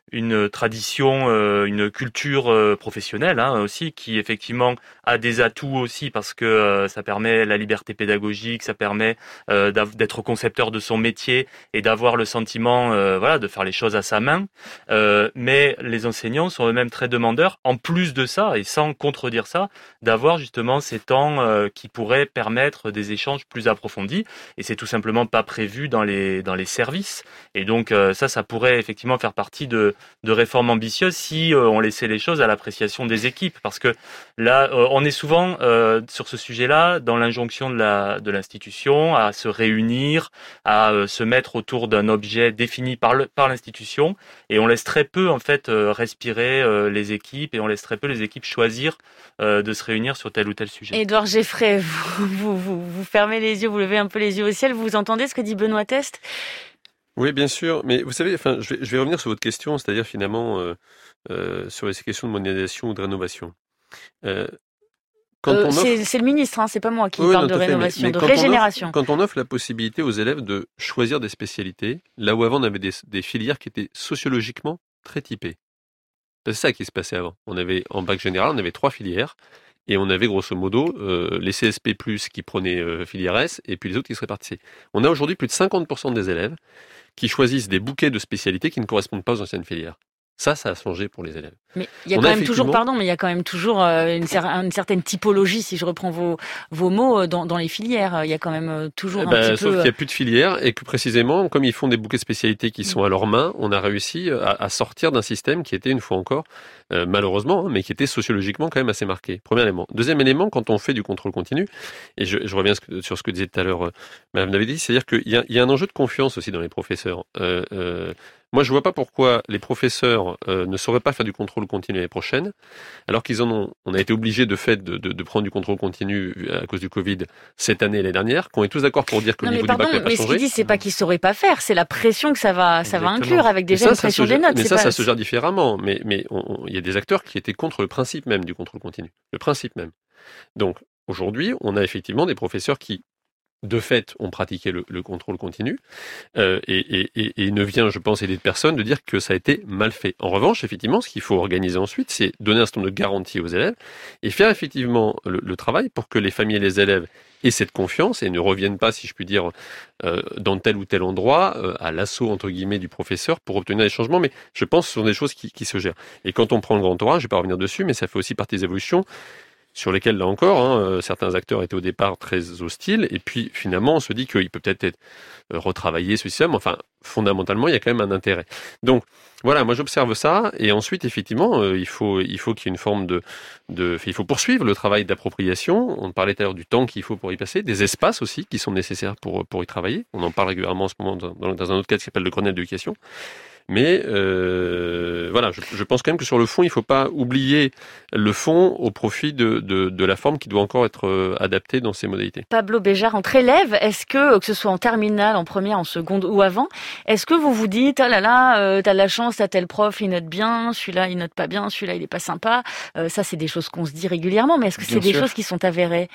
une tradition, euh, une culture euh, professionnelle hein, aussi, qui effectivement a des atouts aussi parce que euh, ça permet la liberté pédagogique, ça permet euh, d'être concepteur de son métier et d'avoir le sentiment euh, voilà, de faire les choses à sa main. Euh, mais les enseignants sont eux-mêmes très demandeurs, en plus de ça, et sans contredire ça, d'avoir justement ces temps euh, qui pourraient permettre des échanges plus approfondis. Et c'est tout simplement pas prévu dans les, dans les services. Et donc euh, ça, ça pourrait effectivement faire partie de, de réformes ambitieuses si euh, on laissait les choses à l'appréciation des équipes. Parce que là, euh, on est souvent euh, sur ce sujet-là dans l'injonction de la de l'institution à se réunir, à euh, se mettre autour d'un objet défini par le par l'institution, et on laisse très peu en fait euh, respirer euh, les équipes, et on laisse très peu les équipes choisir euh, de se réunir sur tel ou tel sujet. Édouard Geffray, vous, vous vous vous fermez les yeux, vous levez un peu les yeux au ciel, vous entendez ce que dit Benoît Test? Oui, bien sûr, mais vous savez, enfin, je vais, je vais revenir sur votre question, c'est-à-dire finalement euh, euh, sur ces questions de modernisation ou de rénovation. Euh, Quand euh, on offre... c'est, c'est le ministre, hein, c'est pas moi qui oui, parle non, de fait, rénovation, mais, mais de quand régénération. On offre, quand on offre la possibilité aux élèves de choisir des spécialités, là où avant on avait des, des filières qui étaient sociologiquement très typées. C'est ça qui se passait avant. On avait, en bac général, on avait trois filières, et on avait grosso modo euh, les C S P plus, qui prenaient euh, filière S, et puis les autres qui se répartissaient. On a aujourd'hui plus de cinquante pour cent des élèves qui choisissent des bouquets de spécialités qui ne correspondent pas aux anciennes filières. Ça, ça a changé pour les élèves. Mais il y a on quand a même effectivement... toujours, pardon, mais il y a quand même toujours euh, une, cer- une certaine typologie, si je reprends vos, vos mots, dans, dans les filières. Il y a quand même euh, toujours eh un ben, petit sauf peu... Sauf qu'il n'y a plus de filières et que précisément, comme ils font des bouquets de spécialités qui sont à leurs mains, on a réussi à, à sortir d'un système qui était, une fois encore, euh, malheureusement, hein, mais qui était sociologiquement quand même assez marqué. Premier élément. Deuxième élément, quand on fait du contrôle continu, et je, je reviens sur ce que disait tout à l'heure euh, Mme David, c'est-à-dire qu'il y a, il y a un enjeu de confiance aussi dans les professeurs. Euh, euh, Moi, je vois pas pourquoi les professeurs euh, ne sauraient pas faire du contrôle continu l'année prochaine, alors qu'ils en ont. On a été obligés de fait de, de, de prendre du contrôle continu à cause du Covid cette année et l'année dernière, qu'on est tous d'accord pour dire que non, le niveau pardon, du bac n'a pas mais changé. Ce qu'il dit, c'est pas qu'ils sauraient pas faire, c'est la pression que ça va, ça va inclure avec déjà ça, une pression gère, des notes. Mais c'est ça, pas... ça se gère différemment. Mais mais il y a des acteurs qui étaient contre le principe même du contrôle continu, le principe même. Donc aujourd'hui, on a effectivement des professeurs qui de fait, ont pratiqué le, le contrôle continu, euh, et, et, et, et il ne vient, je pense, aider de personne de dire que ça a été mal fait. En revanche, effectivement, ce qu'il faut organiser ensuite, c'est donner un certain nombre de garanties aux élèves et faire effectivement le, le travail pour que les familles et les élèves aient cette confiance et ne reviennent pas, si je puis dire, euh, dans tel ou tel endroit, euh, à l'assaut, entre guillemets, du professeur pour obtenir des changements. Mais je pense que ce sont des choses qui, qui se gèrent. Et quand on prend le grand oral, je ne vais pas revenir dessus, mais ça fait aussi partie des évolutions sur lesquels, là encore, hein, certains acteurs étaient au départ très hostiles, et puis finalement on se dit qu'il peut peut-être être retravaillé ce système, enfin fondamentalement il y a quand même un intérêt. Donc voilà, moi j'observe ça, et ensuite effectivement euh, il faut il faut qu'il y ait une forme de, de il faut poursuivre le travail d'appropriation. On parlait tout à l'heure du temps qu'il faut pour y passer, des espaces aussi qui sont nécessaires pour, pour y travailler, on en parle régulièrement en ce moment dans, dans un autre cadre qui s'appelle le Grenelle de l'éducation. Mais euh, voilà, je, je pense quand même que sur le fond, il ne faut pas oublier le fond au profit de, de, de la forme qui doit encore être euh, adaptée dans ses modalités. Pablo Béjart, entre élèves, est-ce que, que ce soit en terminale, en première, en seconde ou avant, est-ce que vous vous dites, ah là là, euh, t'as de la chance, t'as tel prof, il note bien, celui-là, il note pas bien, celui-là, il est pas sympa. Euh, ça, c'est des choses qu'on se dit régulièrement, mais est-ce que c'est bien des sûr. choses qui sont avérées?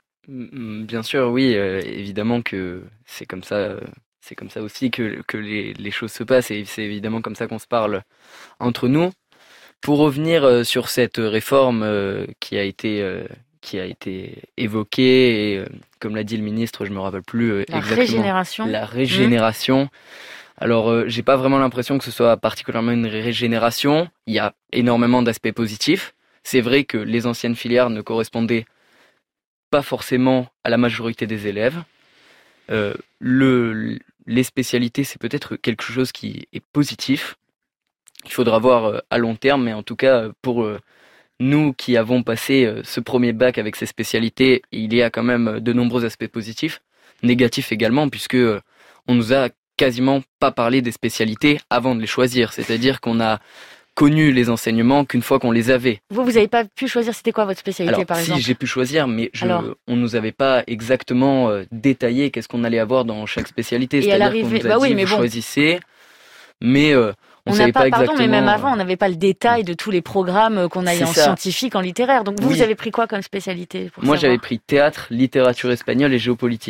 Bien sûr, oui, euh, évidemment que c'est comme ça... Euh... C'est comme ça aussi que, que les, les choses se passent, et c'est évidemment comme ça qu'on se parle entre nous. Pour revenir sur cette réforme euh, qui a été euh, qui a été évoquée, et euh, comme l'a dit le ministre, je me rappelle plus euh, la exactement. Régénération. La régénération. Mmh. Alors, euh, j'ai pas vraiment l'impression que ce soit particulièrement une régénération. Il y a énormément d'aspects positifs. C'est vrai que les anciennes filières ne correspondaient pas forcément à la majorité des élèves. Euh, le, les spécialités, c'est peut-être quelque chose qui est positif. Il faudra voir euh, à long terme, mais en tout cas, pour euh, nous qui avons passé euh, ce premier bac avec ces spécialités, il y a quand même de nombreux aspects positifs, négatifs également, puisque euh, on nous a quasiment pas parlé des spécialités avant de les choisir. C'est-à-dire qu'on a connu les enseignements qu'une fois qu'on les avait. Vous, vous n'avez pas pu choisir, c'était quoi votre spécialité? Alors, par si, exemple? Si, j'ai pu choisir, mais je, Alors, on nous avait pas exactement euh, détaillé qu'est-ce qu'on allait avoir dans chaque spécialité. Et C'est-à-dire à l'arrivée, qu'on nous a bah oui, dit, mais vous bon. choisissez, mais euh, on, on savait pas, pas pardon, exactement. Mais même avant, on n'avait pas le détail de tous les programmes qu'on a en ça. scientifique, en littéraire. Donc vous, oui. vous avez pris quoi comme spécialité pour Moi, savoir? j'avais pris théâtre, littérature espagnole et géopolitique.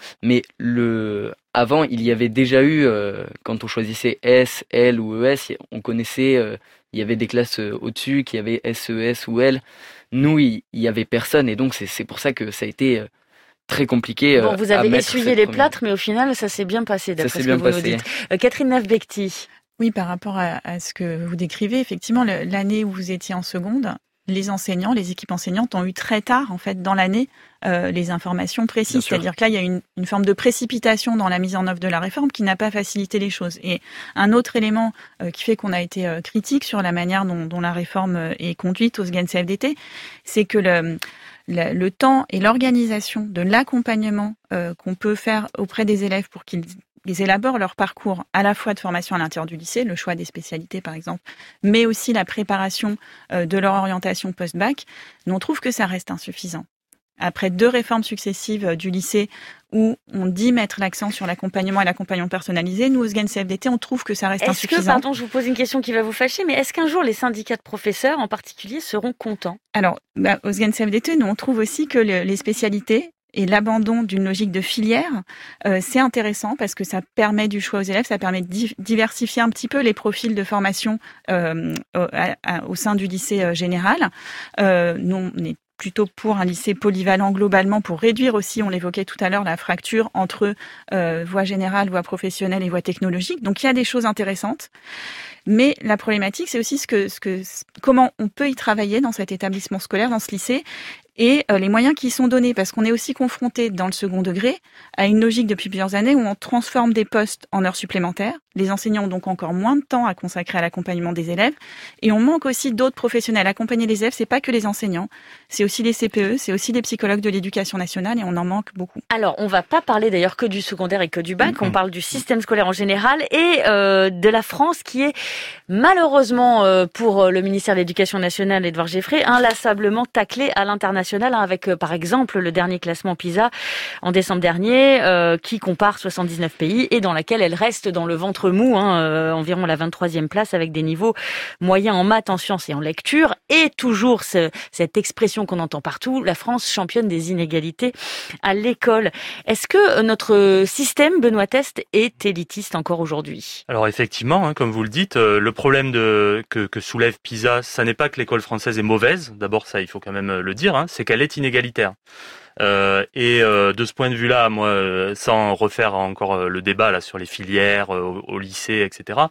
Mais le avant, il y avait déjà eu, euh, quand on choisissait S, L ou E S, on connaissait, euh, il y avait des classes euh, au-dessus qui avaient S, E S ou L. Nous, il y avait personne, et donc c'est, c'est pour ça que ça a été euh, très compliqué. Bon, vous avez essuyé les première. plâtres, mais au final, ça s'est bien passé, d'après ça ce s'est bien que vous passé. nous dites. Euh, Catherine Navbekti. Oui, par rapport à, à ce que vous décrivez, effectivement, le, l'année où vous étiez en seconde, les enseignants, les équipes enseignantes ont eu très tard, en fait, dans l'année, euh, les informations précises. C'est-à-dire que là, il y a une, une forme de précipitation dans la mise en œuvre de la réforme qui n'a pas facilité les choses. Et un autre élément euh, qui fait qu'on a été euh, critique sur la manière dont, dont la réforme euh, est conduite au S G A N C F D T, c'est que le, le, le temps et l'organisation de l'accompagnement euh, qu'on peut faire auprès des élèves pour qu'ils ils élaborent leur parcours à la fois de formation à l'intérieur du lycée, le choix des spécialités par exemple, mais aussi la préparation de leur orientation post-bac. Nous, on trouve que ça reste insuffisant. Après deux réformes successives du lycée où on dit mettre l'accent sur l'accompagnement et l'accompagnement personnalisé, nous, au S G A N C F D T, on trouve que ça reste est-ce insuffisant. Est-ce que, pardon, je vous pose une question qui va vous fâcher, mais est-ce qu'un jour les syndicats de professeurs en particulier seront contents ? Alors, bah, au S G A N C F D T, nous, on trouve aussi que le, les spécialités et l'abandon d'une logique de filière, euh, c'est intéressant parce que ça permet du choix aux élèves, ça permet de di- diversifier un petit peu les profils de formation euh, au, à, à, au sein du lycée euh, général. Euh, nous, on est plutôt pour un lycée polyvalent globalement pour réduire aussi, on l'évoquait tout à l'heure, la fracture entre euh, voie générale, voie professionnelle et voie technologique. Donc il y a des choses intéressantes. Mais la problématique, c'est aussi ce que, ce que, comment on peut y travailler dans cet établissement scolaire, dans ce lycée, et euh, les moyens qui y sont donnés, parce qu'on est aussi confronté dans le second degré à une logique depuis plusieurs années où on transforme des postes en heures supplémentaires. Les enseignants ont donc encore moins de temps à consacrer à l'accompagnement des élèves, et on manque aussi d'autres professionnels. Accompagner les élèves, c'est pas que les enseignants, c'est aussi les C P E, c'est aussi les psychologues de l'éducation nationale, et on en manque beaucoup. Alors, on va pas parler d'ailleurs que du secondaire et que du bac, mm-hmm. on parle du système scolaire en général et euh, de la France qui est malheureusement euh, pour le ministère de l'Éducation nationale, Édouard Geffray, inlassablement taclé à l'international, hein, avec euh, par exemple le dernier classement PISA en décembre dernier, euh, qui compare soixante-dix-neuf pays et dans laquelle elle reste dans le ventre mou, hein, euh, environ la vingt-troisième place, avec des niveaux moyens en maths, en sciences et en lecture, et toujours ce, cette expression qu'on entend partout, la France championne des inégalités à l'école. Est-ce que notre système, Benoît Test, est élitiste encore aujourd'hui ? Alors effectivement, hein, comme vous le dites, euh, le problème de, que, que soulève PISA, ça n'est pas que l'école française est mauvaise, d'abord ça il faut quand même le dire, hein, c'est qu'elle est inégalitaire. Euh, et euh, de ce point de vue-là, moi, euh, sans refaire encore euh, le débat là sur les filières euh, au, au lycée, et cetera,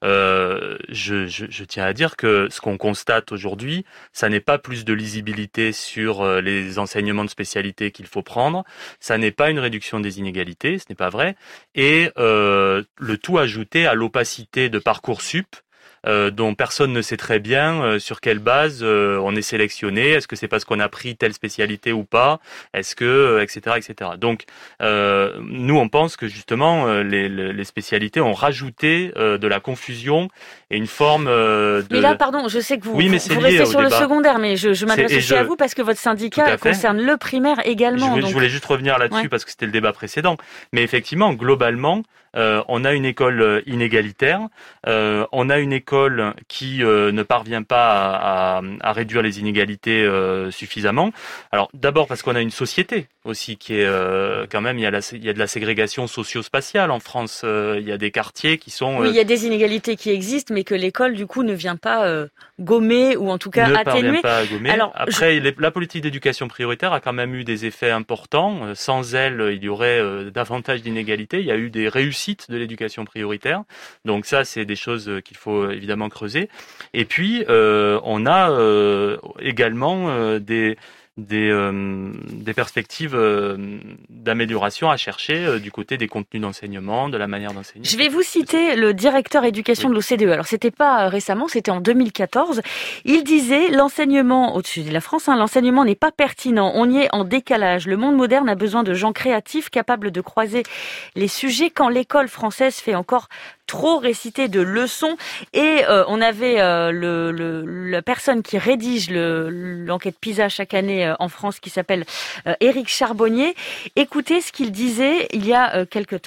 euh, je, je, je tiens à dire que ce qu'on constate aujourd'hui, ça n'est pas plus de lisibilité sur euh, les enseignements de spécialité qu'il faut prendre, ça n'est pas une réduction des inégalités, ce n'est pas vrai, et euh, le tout ajouté à l'opacité de Parcoursup, Euh, dont personne ne sait très bien euh, sur quelle base euh, on est sélectionné. Est-ce que c'est parce qu'on a pris telle spécialité ou pas? Est-ce que, euh, et cetera, et cetera. Donc, euh, nous, on pense que justement, euh, les, les spécialités ont rajouté euh, de la confusion et une forme euh, de... Mais là, pardon, je sais que vous, oui, mais vous, vous restez sur débat. le secondaire, mais je, je m'adresse c'est, aussi je... à vous parce que votre syndicat concerne le primaire également. Je voulais, donc... je voulais juste revenir là-dessus ouais. parce que c'était le débat précédent. Mais effectivement, globalement, euh, on a une école inégalitaire, euh, on a une école qui euh, ne parvient pas à, à, à réduire les inégalités euh, suffisamment. Alors d'abord parce qu'on a une société aussi qui est euh, quand même, il y a, la, il y a de la ségrégation socio-spatiale en France, euh, il y a des quartiers qui sont... Euh, oui, il y a des inégalités qui existent, mais que l'école du coup ne vient pas euh, gommer ou en tout cas ne atténuer. Ne parvient pas à gommer. Alors, après, je... les, la politique d'éducation prioritaire a quand même eu des effets importants. Sans elle, il y aurait euh, davantage d'inégalités. Il y a eu des réussites de l'éducation prioritaire. Donc ça, c'est des choses qu'il faut évidemment creuser. Et puis, euh, on a euh, également euh, des... Des, euh, des perspectives euh, d'amélioration à chercher euh, du côté des contenus d'enseignement, de la manière d'enseigner. Je vais vous citer le directeur éducation oui. de l'O C D E. Alors, c'était pas récemment, c'était en deux mille quatorze. Il disait, l'enseignement, au-dessus de la France, hein, l'enseignement n'est pas pertinent. On y est en décalage. Le monde moderne a besoin de gens créatifs, capables de croiser les sujets quand l'école française fait encore trop réciter de leçons. Et euh, on avait euh, le, le, la personne qui rédige le, l'enquête PISA chaque année euh, en France, qui s'appelle euh, Éric Charbonnier. Écoutez ce qu'il disait il y a euh, quelque temps.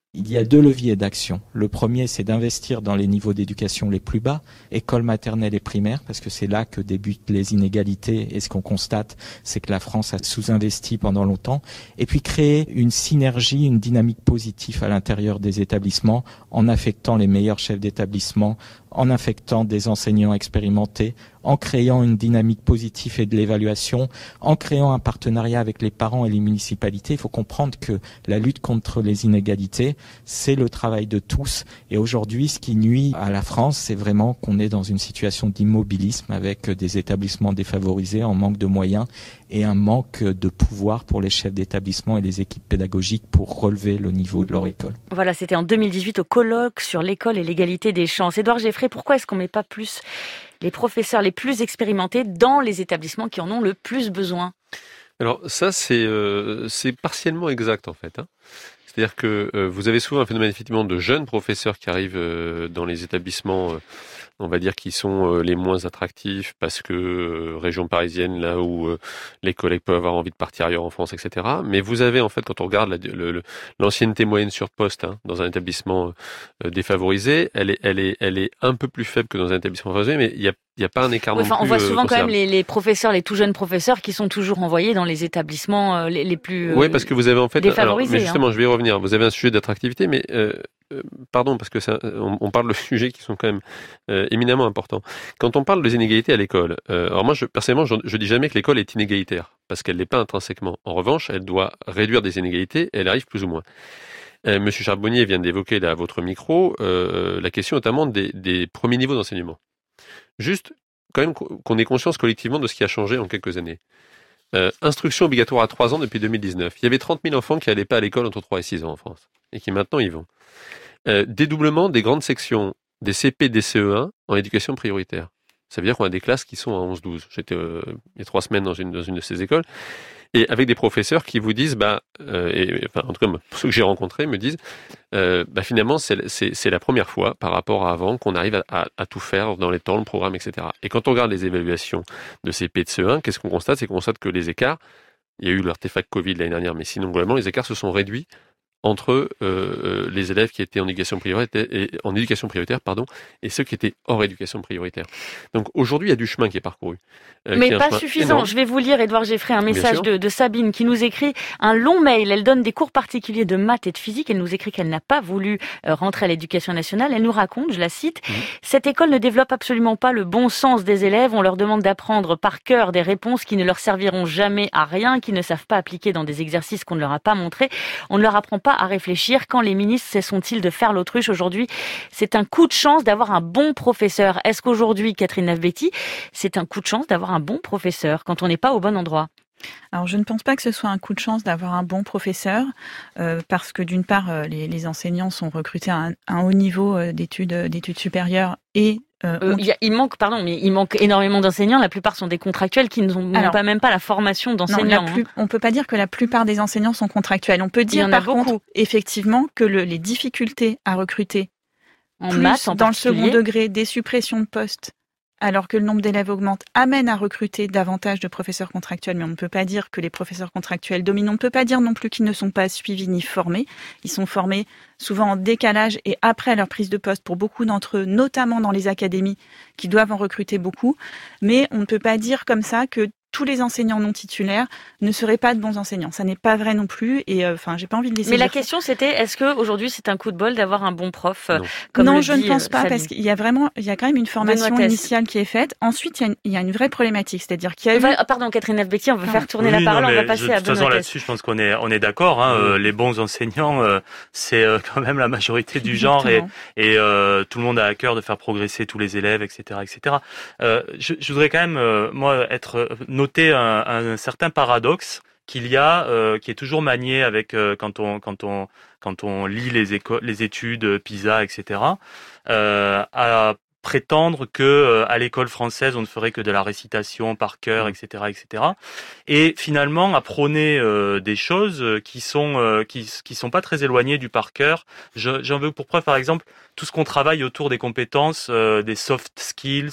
Il y a deux leviers d'action. Le premier, c'est d'investir dans les niveaux d'éducation les plus bas, école maternelle et primaire, parce que c'est là que débutent les inégalités. Et ce qu'on constate, c'est que la France a sous-investi pendant longtemps. Et puis créer une synergie, une dynamique positive à l'intérieur des établissements, en affectant les meilleurs chefs d'établissement, en affectant des enseignants expérimentés, en créant une dynamique positive et de l'évaluation, en créant un partenariat avec les parents et les municipalités. Il faut comprendre que la lutte contre les inégalités, c'est le travail de tous. Et aujourd'hui, ce qui nuit à la France, c'est vraiment qu'on est dans une situation d'immobilisme avec des établissements défavorisés en manque de moyens et un manque de pouvoir pour les chefs d'établissement et les équipes pédagogiques pour relever le niveau de leur école. Voilà, c'était en deux mille dix-huit au colloque sur l'école et l'égalité des chances. Édouard Geffray, pourquoi est-ce qu'on ne met pas plus les professeurs les plus expérimentés dans les établissements qui en ont le plus besoin? Alors ça, c'est euh, c'est partiellement exact en fait. Hein. C'est-à-dire que euh, vous avez souvent un phénomène effectivement de jeunes professeurs qui arrivent euh, dans les établissements, euh, on va dire, qui sont euh, les moins attractifs parce que euh, région parisienne, là où euh, les collègues peuvent avoir envie de partir ailleurs en France, et cetera. Mais vous avez en fait, quand on regarde la, le, le, l'ancienneté moyenne sur poste hein, dans un établissement euh, défavorisé, elle est, elle est, elle est un peu plus faible que dans un établissement favorisé, mais il y a Il n'y a pas un écart oui, non enfin, plus. On voit souvent euh, quand même les, les professeurs, les tout jeunes professeurs qui sont toujours envoyés dans les établissements euh, les, les plus euh, oui, parce que vous avez en fait. défavorisés. Alors, mais justement, hein. je vais y revenir. Vous avez un sujet d'attractivité, mais euh, euh, pardon, parce que ça, on, on parle de sujets qui sont quand même euh, éminemment importants. Quand on parle des inégalités à l'école, euh, alors moi, je, personnellement, je, je dis jamais que l'école est inégalitaire, parce qu'elle n'est pas intrinsèquement. En revanche, elle doit réduire des inégalités, et elle arrive plus ou moins. Euh, Monsieur Charbonnier vient d'évoquer là, à votre micro euh, la question notamment des, des premiers niveaux d'enseignement. Juste quand même qu'on ait conscience collectivement de ce qui a changé en quelques années. Euh, instruction obligatoire à trois ans depuis deux mille dix-neuf. Il y avait trente mille enfants qui n'allaient pas à l'école entre trois et six ans en France, et qui maintenant y vont. Euh, dédoublement des grandes sections des C P, des C E un en éducation prioritaire. Ça veut dire qu'on a des classes qui sont à onze douze. J'étais euh, il y a trois semaines dans une, dans une de ces écoles, et avec des professeurs qui vous disent, bah, euh, et, enfin, en tout cas, ceux que j'ai rencontrés me disent, euh, bah, finalement, c'est, c'est, c'est la première fois par rapport à avant qu'on arrive à, à, à tout faire dans les temps, le programme, et cetera. Et quand on regarde les évaluations de C P et de C E un, qu'est-ce qu'on constate? C'est qu'on constate que les écarts, il y a eu l'artefact Covid l'année dernière, mais sinon, globalement, les écarts se sont réduits entre euh, les élèves qui étaient en éducation prioritaire, et, en éducation prioritaire pardon, et ceux qui étaient hors éducation prioritaire. Donc aujourd'hui, il y a du chemin qui est parcouru. Euh, Mais pas suffisant. Énorme. Je vais vous lire, Édouard Geffray, un message de, de Sabine qui nous écrit un long mail. Elle donne des cours particuliers de maths et de physique. Elle nous écrit qu'elle n'a pas voulu euh, rentrer à l'éducation nationale. Elle nous raconte, je la cite, mmh. « Cette école ne développe absolument pas le bon sens des élèves. On leur demande d'apprendre par cœur des réponses qui ne leur serviront jamais à rien, qui ne savent pas appliquer dans des exercices qu'on ne leur a pas montrés. On ne leur apprend pas à réfléchir. Quand les ministres cesseront-ils de faire l'autruche aujourd'hui? C'est un coup de chance d'avoir un bon professeur. » Est-ce qu'aujourd'hui, Catherine Navbetti, c'est un coup de chance d'avoir un bon professeur quand on n'est pas au bon endroit? Alors, je ne pense pas que ce soit un coup de chance d'avoir un bon professeur, euh, parce que d'une part, euh, les, les enseignants sont recrutés à un, un haut niveau euh, d'études, d'études supérieures et Euh, euh, il, y a, il manque, pardon, mais il manque énormément d'enseignants. La plupart sont des contractuels qui n'ont Alors, pas même pas la formation d'enseignants. Non, plus, hein. On peut pas dire que la plupart des enseignants sont contractuels. On peut dire par contre, effectivement, que le, les difficultés à recruter en plus maths, en dans le second degré, des suppressions de postes, alors que le nombre d'élèves augmente, amène à recruter davantage de professeurs contractuels. Mais on ne peut pas dire que les professeurs contractuels dominent. On ne peut pas dire non plus qu'ils ne sont pas suivis ni formés. Ils sont formés souvent en décalage et après leur prise de poste pour beaucoup d'entre eux, notamment dans les académies qui doivent en recruter beaucoup. Mais on ne peut pas dire comme ça que tous les enseignants non titulaires ne seraient pas de bons enseignants. Ça n'est pas vrai non plus. Et enfin, euh, j'ai pas envie de laisser. Mais la question, ça. C'était, est-ce que aujourd'hui c'est un coup de bol d'avoir un bon prof? Non, comme non le je dit, ne pense pas, Sabine. parce qu'il y a vraiment, il y a quand même une formation initiale qui est faite. Ensuite, il y a une, il y a une vraie problématique, c'est-à-dire qu'il y a eu... va, pardon, Catherine Navbetti, on va ah. faire tourner oui, la parole, non, on va passer je, à Benoît. De toute façon, là-dessus, je pense qu'on est, on est d'accord. Hein, euh, les bons enseignants, euh, c'est euh, quand même la majorité du genre, et, et euh, tout le monde a à cœur de faire progresser tous les élèves, et cetera, et cetera. Euh, je, je voudrais quand même, euh, moi, être noter un, un certain paradoxe qu'il y a, euh, qui est toujours manié avec euh, quand on quand on quand on lit les écoles, les études PISA, et cetera. Euh, à prétendre que euh, à l'école française on ne ferait que de la récitation par cœur, et cetera, et cetera. Et finalement à prôner euh, des choses qui sont euh, qui qui sont pas très éloignées du par cœur. Je, j'en veux pour preuve par exemple tout ce qu'on travaille autour des compétences, euh, des soft skills.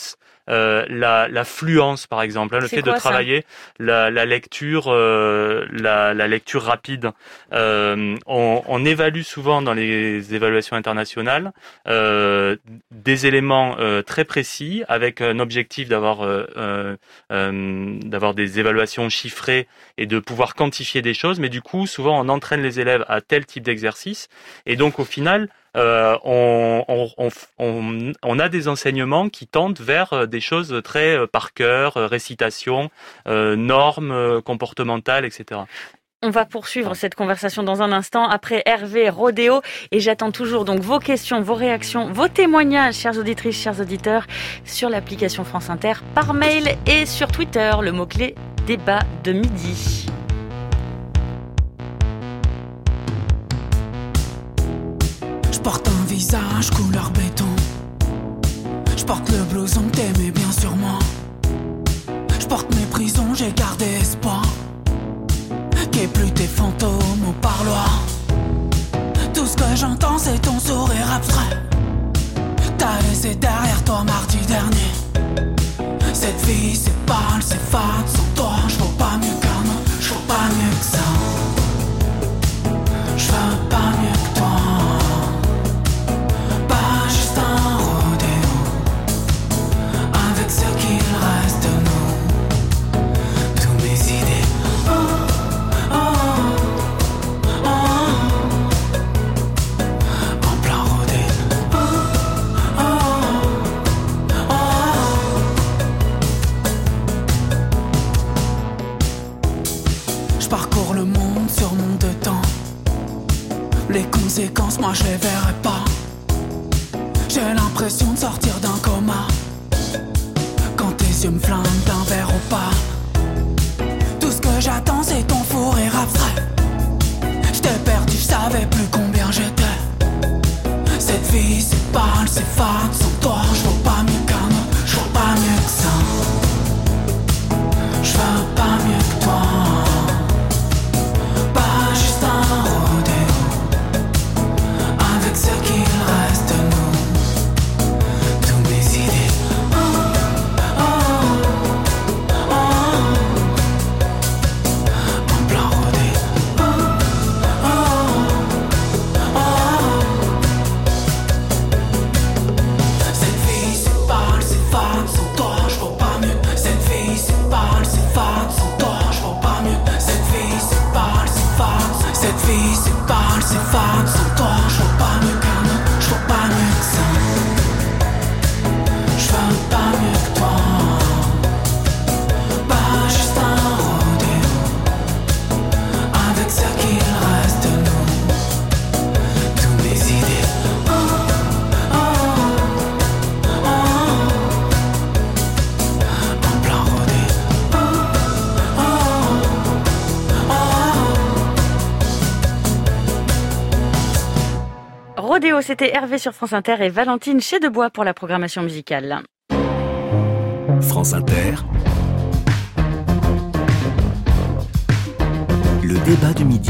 euh, la, la fluence, par exemple, hein, le C'est fait quoi, de travailler la, la lecture, euh, la, la lecture rapide. Euh, on, on évalue souvent dans les évaluations internationales euh, des éléments euh, très précis avec un objectif d'avoir euh, euh, euh, d'avoir des évaluations chiffrées et de pouvoir quantifier des choses. Mais du coup, souvent, on entraîne les élèves à tel type d'exercice et donc au final. Euh, on, on, on, on, on a des enseignements qui tendent vers des choses très euh, par cœur, euh, récitation, euh, normes euh, comportementales, et cetera. On va poursuivre cette conversation dans un instant après Hervé Rodéo et j'attends toujours donc vos questions, vos réactions, vos témoignages, chères auditrices, chers auditeurs, sur l'application France Inter, par mail et sur Twitter, le mot-clé débat de midi. Je porte un visage couleur béton. Je porte le blouson que t'aimais bien sur moi. Je porte mes prisons, j'ai gardé espoir. Qu'est plus tes fantômes au parloir. Tout ce que j'entends c'est ton sourire abstrait. T'as laissé derrière toi mardi dernier. Cette vie c'est pâle, c'est fade. Sans toi j'vaux pas mieux qu'un autre. J'vaux pas mieux que ça. J'veux pas mieux que toi. Pas juste un rodéo. Avec ce qu'il reste de nous. Tous mes idées. Oh, oh, oh, oh. En plein rodéo. Oh, oh, oh. Je parcours le monde sur mon deux temps. Les conséquences, moi je les verrai pas. J'ai l'impression de sortir d'un coma. Quand tes yeux me flinguent d'un verre au pas. Tout ce que j'attends c'est ton fou rire abstrait. J't'ai perdu, j'savais plus combien j'étais. Cette vie c'est pâle, c'est fade. Sans toi j'vaux pas mieux qu'un autre. J'vaux pas mieux que ça. J'veux pas mieux que toi. Pas juste un rodéo. Avec ce qu'il reste de nous. Tous mes idées. Oh, oh, oh, oh. En plein rodéo. Oh, oh, oh. Cette vie c'est pâle, c'est fade. Sans toi j'vaux pas mieux. Cette vie c'est pâle, c'est fade. Sans toi j'vaux pas mieux. Cette vie c'est pâle, c'est fade. Cette vie c'est pâle, c'est fade. Sans toi j'vaux pas mieux qu'un autre. J'vaux pas mieux que ça. J'veux pas mieux que toi. Pas juste un rodéo. Avec ce qu'il reste de nous. Tous mes idées. Oh, oh, oh. En plein rodéo. Oh, oh, oh. Rodéo, c'était Hervé sur France Inter et Valentine chez Debois pour la programmation musicale. France Inter. Le débat du midi.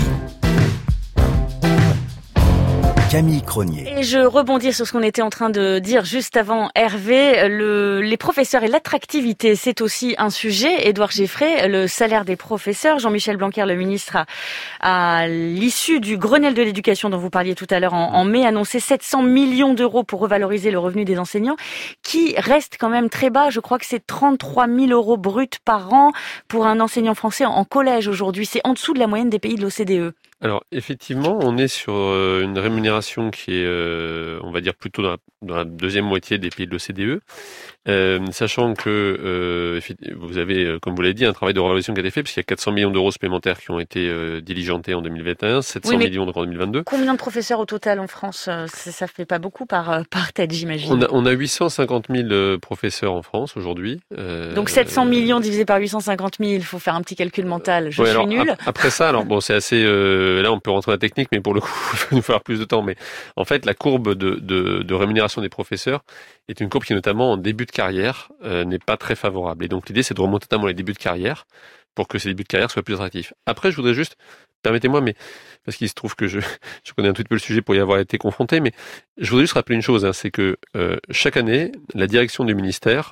Camille Cronier. Et je rebondis sur ce qu'on était en train de dire juste avant Hervé. Le, les professeurs et l'attractivité, c'est aussi un sujet. Édouard Geffray, le salaire des professeurs. Jean-Michel Blanquer, le ministre, a, à l'issue du Grenelle de l'éducation dont vous parliez tout à l'heure en, en mai, annoncé sept cents millions d'euros pour revaloriser le revenu des enseignants, qui reste quand même très bas. Je crois que c'est trente-trois mille euros bruts par an pour un enseignant français en collège aujourd'hui. C'est en dessous de la moyenne des pays de l'O C D E. Alors, effectivement, on est sur euh, une rémunération qui est, euh, on va dire, plutôt dans la, dans la deuxième moitié des pays de l'O C D E, euh, sachant que euh, vous avez, comme vous l'avez dit, un travail de revalorisation qui a été fait, parce qu'il y a quatre cents millions d'euros supplémentaires qui ont été euh, diligentés en deux mille vingt et un, sept cents oui, millions en deux mille vingt-deux. Combien de professeurs au total en France? Ça fait pas beaucoup par, par tête, j'imagine. On a, on a huit cent cinquante mille professeurs en France aujourd'hui. Euh, Donc sept cents millions divisé par huit cent cinquante mille, il faut faire un petit calcul mental. Je ouais, suis alors, nulle. Après ça, alors bon, c'est assez... Euh, là, on peut rentrer dans la technique, mais pour le coup, il va nous falloir plus de temps. Mais en fait, la courbe de, de, de rémunération des professeurs est une courbe qui, notamment en début de carrière, euh, n'est pas très favorable. Et donc, l'idée, c'est de remonter notamment les débuts de carrière pour que ces débuts de carrière soient plus attractifs. Après, je voudrais juste permettez-moi, mais parce qu'il se trouve que je, je connais un tout petit peu le sujet pour y avoir été confronté, mais je voudrais juste rappeler une chose, hein, c'est que euh, chaque année, la direction du ministère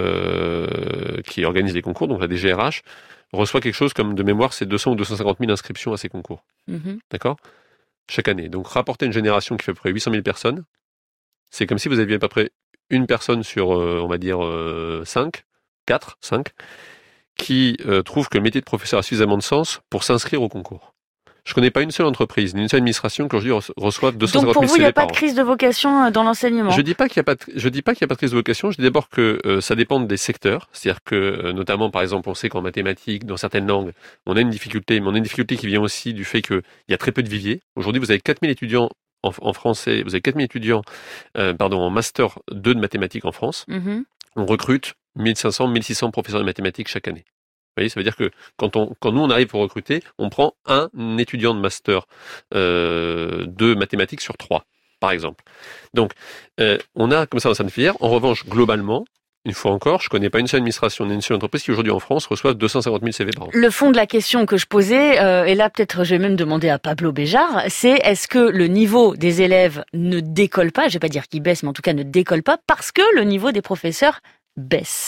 euh, qui organise les concours, donc la D G R H, reçoit quelque chose comme de mémoire, c'est deux cents ou deux cent cinquante mille inscriptions à ces concours. Mm-hmm. D'accord ? Chaque année. Donc rapporter une génération qui fait à peu près huit cent mille personnes, c'est comme si vous aviez à peu près une personne sur, euh, on va dire, euh, cinq, quatre, cinq, qui euh, trouve que le métier de professeur a suffisamment de sens pour s'inscrire au concours. Je ne connais pas une seule entreprise, ni une seule administration qui aujourd'hui reçoive deux cent cinquante mille C V par an. Donc pour vous, il n'y a pas de crise de vocation dans l'enseignement ? Je ne dis pas qu'il n'y a pas de, je dis pas qu'il n'y a pas de crise de vocation, je dis d'abord que euh, ça dépend des secteurs. C'est-à-dire que, euh, notamment, par exemple, on sait qu'en mathématiques, dans certaines langues, on a une difficulté, mais on a une difficulté qui vient aussi du fait qu'il y a très peu de viviers. Aujourd'hui, vous avez quatre mille étudiants en, en français, vous avez quatre mille étudiants euh, pardon, en master deux de mathématiques en France. Mm-hmm. On recrute mille cinq cents, mille six cents professeurs de mathématiques chaque année. Vous voyez, ça veut dire que quand, on, quand nous, on arrive pour recruter, on prend un étudiant de master euh, de mathématiques sur trois, par exemple. Donc, euh, on a comme ça dans cette filière. En revanche, globalement, une fois encore, je ne connais pas une seule administration, ni une seule entreprise qui aujourd'hui en France reçoivent deux cent cinquante mille C V par an. Le fond de la question que je posais, euh, et là peut-être je vais même demander à Pablo Béjart, c'est est-ce que le niveau des élèves ne décolle pas, je ne vais pas dire qu'il baisse, mais en tout cas ne décolle pas, parce que le niveau des professeurs baisse ?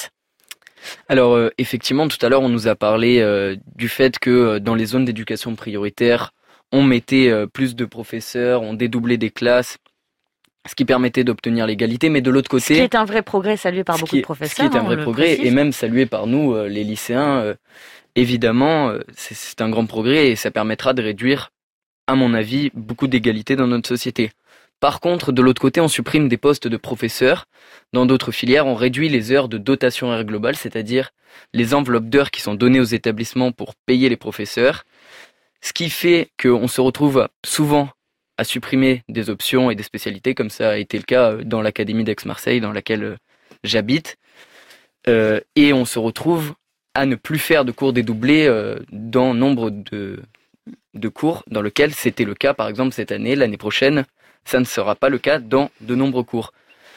Alors euh, effectivement, tout à l'heure, on nous a parlé euh, du fait que euh, dans les zones d'éducation prioritaire, on mettait euh, plus de professeurs, on dédoublait des classes, ce qui permettait d'obtenir l'égalité. Mais de l'autre côté... Ce qui est un vrai progrès salué par beaucoup est, de professeurs. Ce qui est un vrai progrès, précise. Et même salué par nous, euh, les lycéens. Euh, évidemment, euh, c'est, c'est un grand progrès et ça permettra de réduire, à mon avis, beaucoup d'égalité dans notre société. Par contre, de l'autre côté, on supprime des postes de professeurs. Dans d'autres filières, on réduit les heures de dotation heure globale, c'est-à-dire les enveloppes d'heures qui sont données aux établissements pour payer les professeurs. Ce qui fait qu'on se retrouve souvent à supprimer des options et des spécialités, comme ça a été le cas dans l'Académie d'Aix-Marseille, dans laquelle j'habite. Euh, et on se retrouve à ne plus faire de cours dédoublés euh, dans nombre de, de cours dans lesquels c'était le cas, par exemple, cette année, l'année prochaine. Ça ne sera pas le cas dans de nombreux cours.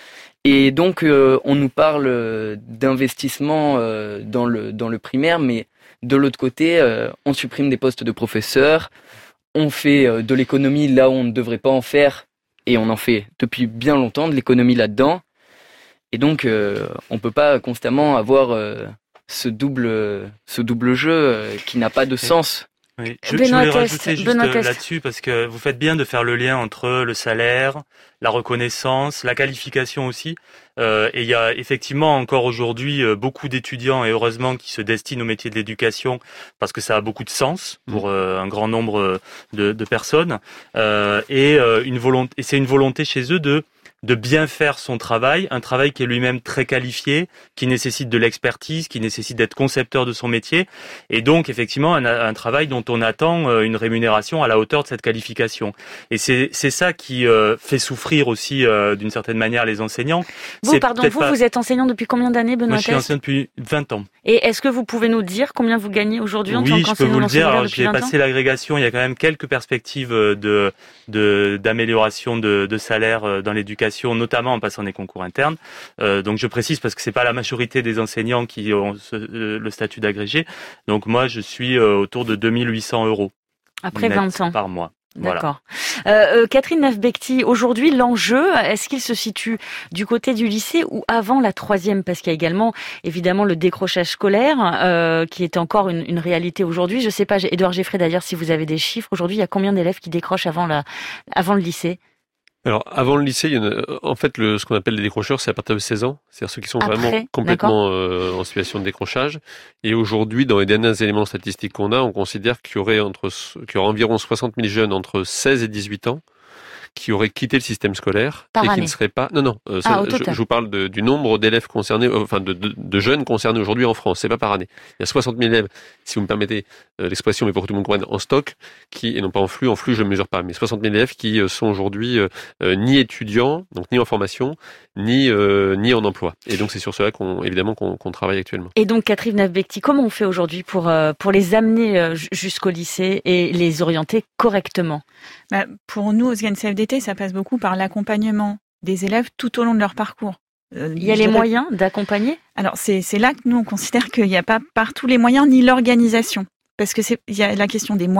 Et donc, euh, on nous parle euh, d'investissement euh, dans le dans le primaire, mais de l'autre côté, euh, on supprime des postes de professeurs, on fait euh, de l'économie là où on ne devrait pas en faire, et on en fait depuis bien longtemps de l'économie là-dedans. Et donc, euh, on peut pas constamment avoir euh, ce double ce double jeu euh, qui n'a pas de sens. Oui. Je, je voulais rajouter juste là-dessus parce que vous faites bien de faire le lien entre le salaire, la reconnaissance, la qualification aussi. Euh, et il y a effectivement encore aujourd'hui beaucoup d'étudiants et heureusement qui se destinent au métier de l'éducation parce que ça a beaucoup de sens pour euh, un grand nombre de, de personnes. Euh, et, euh, une volonté, et c'est une volonté chez eux de de bien faire son travail, un travail qui est lui-même très qualifié, qui nécessite de l'expertise, qui nécessite d'être concepteur de son métier, et donc effectivement un, un travail dont on attend une rémunération à la hauteur de cette qualification. Et c'est, c'est ça qui euh, fait souffrir aussi euh, d'une certaine manière les enseignants. Vous, c'est pardon, vous, pas... vous êtes enseignant depuis combien d'années, Benoît Teste ? Moi, je suis enseignant depuis vingt ans. Et est-ce que vous pouvez nous dire combien vous gagnez aujourd'hui en oui, tant qu'enseignant ? Oui, je peux vous le dire. Alors, j'ai passé l'agrégation, il y a quand même quelques perspectives de, de d'amélioration de, de salaire dans l'éducation, notamment en passant des concours internes. Euh, donc je précise parce que c'est pas la majorité des enseignants qui ont ce, euh, le statut d'agrégé. Donc moi je suis euh, autour de deux mille huit cents euros. Après net vingt ans. Par mois. D'accord. Voilà. Euh, Catherine Nafbekti, aujourd'hui l'enjeu, est-ce qu'il se situe du côté du lycée ou avant la troisième ? Parce qu'il y a également évidemment le décrochage scolaire euh, qui est encore une, une réalité aujourd'hui. Je sais pas, Édouard Geffray d'ailleurs, si vous avez des chiffres, aujourd'hui il y a combien d'élèves qui décrochent avant, la, avant le lycée ? Alors, avant le lycée, il y en a, en fait, le, ce qu'on appelle les décrocheurs, c'est à partir de seize ans. C'est-à-dire ceux qui sont Après, vraiment complètement euh, en situation de décrochage. Et aujourd'hui, dans les derniers éléments statistiques qu'on a, on considère qu'il y aurait entre, qu'il y aurait environ soixante mille jeunes entre seize et dix-huit ans qui auraient quitté le système scolaire Par et qui année. ne seraient pas. Non, non. Euh, ça, ah, je, je vous parle de, du nombre d'élèves concernés, euh, enfin de, de, de jeunes concernés aujourd'hui en France. C'est pas par année. Il y a soixante mille élèves, si vous me permettez euh, l'expression, mais pour que tout le monde comprenne, en stock, qui et non pas en flux. En flux, je ne mesure pas, mais soixante mille élèves qui euh, sont aujourd'hui euh, euh, ni étudiants, donc ni en formation, ni euh, ni en emploi. Et donc c'est sur cela qu'on évidemment qu'on, qu'on travaille actuellement. Et donc Catherine Nafbekti, comment on fait aujourd'hui pour euh, pour les amener euh, jusqu'au lycée et les orienter correctement ? Bah, pour nous, au S G A N C F D T, ça passe beaucoup par l'accompagnement des élèves tout au long de leur parcours. Euh, il y a les dirais... moyens d'accompagner ? Alors, c'est, c'est là que nous, on considère qu'il n'y a pas partout les moyens ni l'organisation. Parce que c'est, il y a la question des moyens,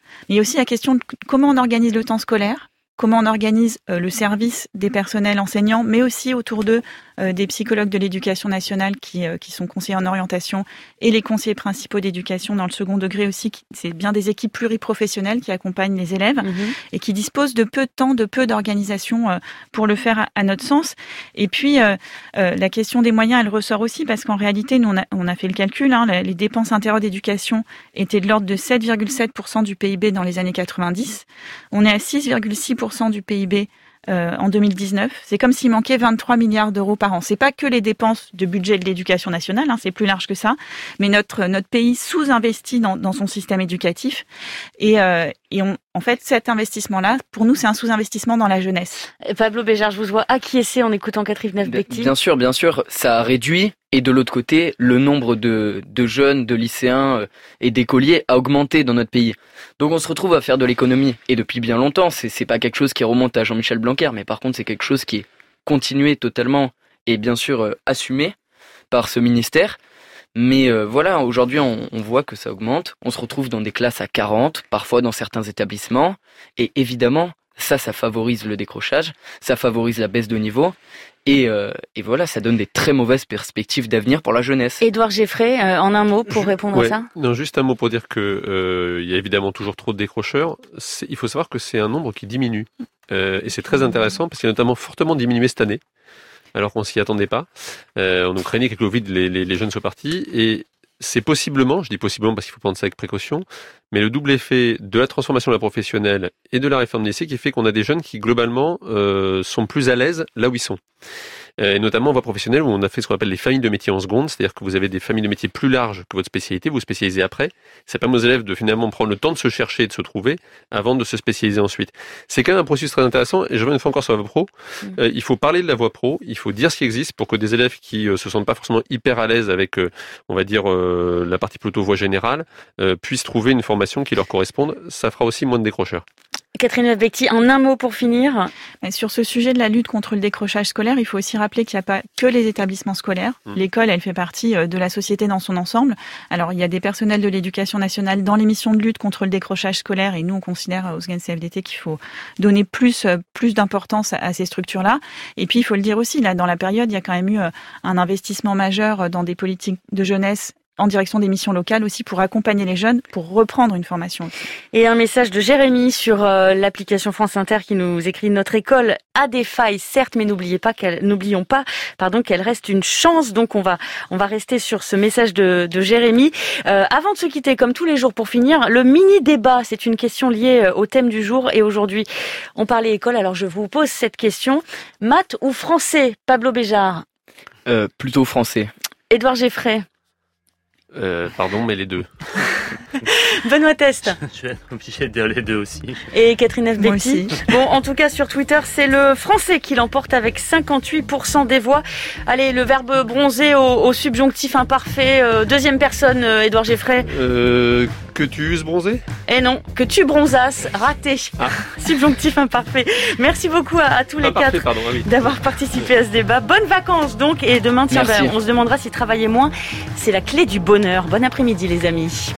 Mais il y a aussi la question de comment on organise le temps scolaire, comment on organise euh, le service des personnels enseignants, mais aussi autour d'eux euh, des psychologues de l'éducation nationale qui, euh, qui sont conseillers en orientation et les conseillers principaux d'éducation dans le second degré aussi. Qui, c'est bien des équipes pluriprofessionnelles qui accompagnent les élèves mmh. et qui disposent de peu de temps, de peu d'organisation euh, pour le faire à, à notre sens. Et puis, euh, euh, la question des moyens, elle ressort aussi parce qu'en réalité, nous, on a, on a fait le calcul, hein, les dépenses intérieures d'éducation étaient de l'ordre de sept virgule sept pour cent du P I B dans les années quatre-vingt-dix. On est à six virgule six pour cent du P I B euh, en deux mille dix-neuf. C'est comme s'il manquait vingt-trois milliards d'euros par an. C'est pas que les dépenses de budget de l'éducation nationale, hein, c'est plus large que ça. Mais notre notre pays sous-investit dans, dans son système éducatif et euh, et on, en fait, cet investissement-là, pour nous, c'est un sous-investissement dans la jeunesse. Pablo Béjart, je vous vois acquiescer en écoutant Catherine Nefbekti. Bien sûr, bien sûr, ça a réduit. Et de l'autre côté, le nombre de, de jeunes, de lycéens et d'écoliers a augmenté dans notre pays. Donc on se retrouve à faire de l'économie. Et depuis bien longtemps, c'est, c'est pas quelque chose qui remonte à Jean-Michel Blanquer, mais par contre c'est quelque chose qui est continué totalement et bien sûr euh, assumé par ce ministère. Mais euh, voilà, aujourd'hui on, on voit que ça augmente. On se retrouve dans des classes à quarante, parfois dans certains établissements. Et évidemment, ça, ça favorise le décrochage, ça favorise la baisse de niveau. Et, euh, et voilà, ça donne des très mauvaises perspectives d'avenir pour la jeunesse. Édouard Geffray, euh, en un mot pour répondre ouais, à ça. Non, juste un mot pour dire que euh, il y a évidemment toujours trop de décrocheurs. C'est, il faut savoir que c'est un nombre qui diminue. Euh, et c'est très intéressant parce qu'il a notamment fortement diminué cette année, alors qu'on s'y attendait pas. Euh, on nous craignait qu'avec le Covid, les, les, les jeunes soient partis. Et c'est possiblement, je dis possiblement parce qu'il faut prendre ça avec précaution, mais le double effet de la transformation de la professionnelle et de la réforme des lycées qui fait qu'on a des jeunes qui, globalement, euh, sont plus à l'aise là où ils sont. Et notamment en voie professionnelle où on a fait ce qu'on appelle les familles de métiers en seconde, c'est-à-dire que vous avez des familles de métiers plus larges que votre spécialité, vous vous spécialisez après. Ça permet aux élèves de finalement prendre le temps de se chercher et de se trouver avant de se spécialiser ensuite. C'est quand même un processus très intéressant et je reviens une fois encore sur la voie pro. Mmh. Euh, il faut parler de la voie pro, il faut dire ce qui existe pour que des élèves qui euh, se sentent pas forcément hyper à l'aise avec, euh, on va dire, euh, la partie plutôt voie générale, euh, puissent trouver une formation qui leur corresponde. Ça fera aussi moins de décrocheurs. Catherine Nefbekti, en un mot pour finir. Sur ce sujet de la lutte contre le décrochage scolaire, il faut aussi rappeler qu'il n'y a pas que les établissements scolaires. Mmh. L'école, elle fait partie de la société dans son ensemble. Alors, il y a des personnels de l'éducation nationale dans les missions de lutte contre le décrochage scolaire et nous, on considère au S G A N C F D T qu'il faut donner plus, plus d'importance à ces structures-là. Et puis, il faut le dire aussi, là, dans la période, il y a quand même eu un investissement majeur dans des politiques de jeunesse en direction des missions locales aussi pour accompagner les jeunes, pour reprendre une formation. Et un message de Jérémy sur euh, l'application France Inter qui nous écrit: notre école a des failles, certes, mais n'oubliez pas qu'elle, n'oublions pas, pardon, qu'elle reste une chance. Donc on va, on va rester sur ce message de, de Jérémy. Euh, avant de se quitter, comme tous les jours pour finir, le mini débat, c'est une question liée au thème du jour. Et aujourd'hui, on parlait école. Alors je vous pose cette question: maths ou français, Pablo Béjart? Euh, plutôt français. Édouard Geffray. Euh, pardon, mais les deux. Benoît Test. Je vais être obligé de dire les deux aussi. Et Catherine Nefbekti. Bon, en tout cas, sur Twitter, c'est le français qui l'emporte avec cinquante-huit pour cent des voix. Allez, le verbe bronzer au, au subjonctif imparfait. Euh, deuxième personne, euh, Édouard Geffray. Euh, que tu uses bronzer? Eh non, que tu bronzasses. Raté. Ah. Subjonctif imparfait. Merci beaucoup à, à tous les imparfait, quatre pardon, ah oui. d'avoir participé à ce débat. Bonnes vacances donc. Et demain, tiens, ben, on se demandera si travailler moins, c'est la clé du bonheur. Bon après-midi, les amis.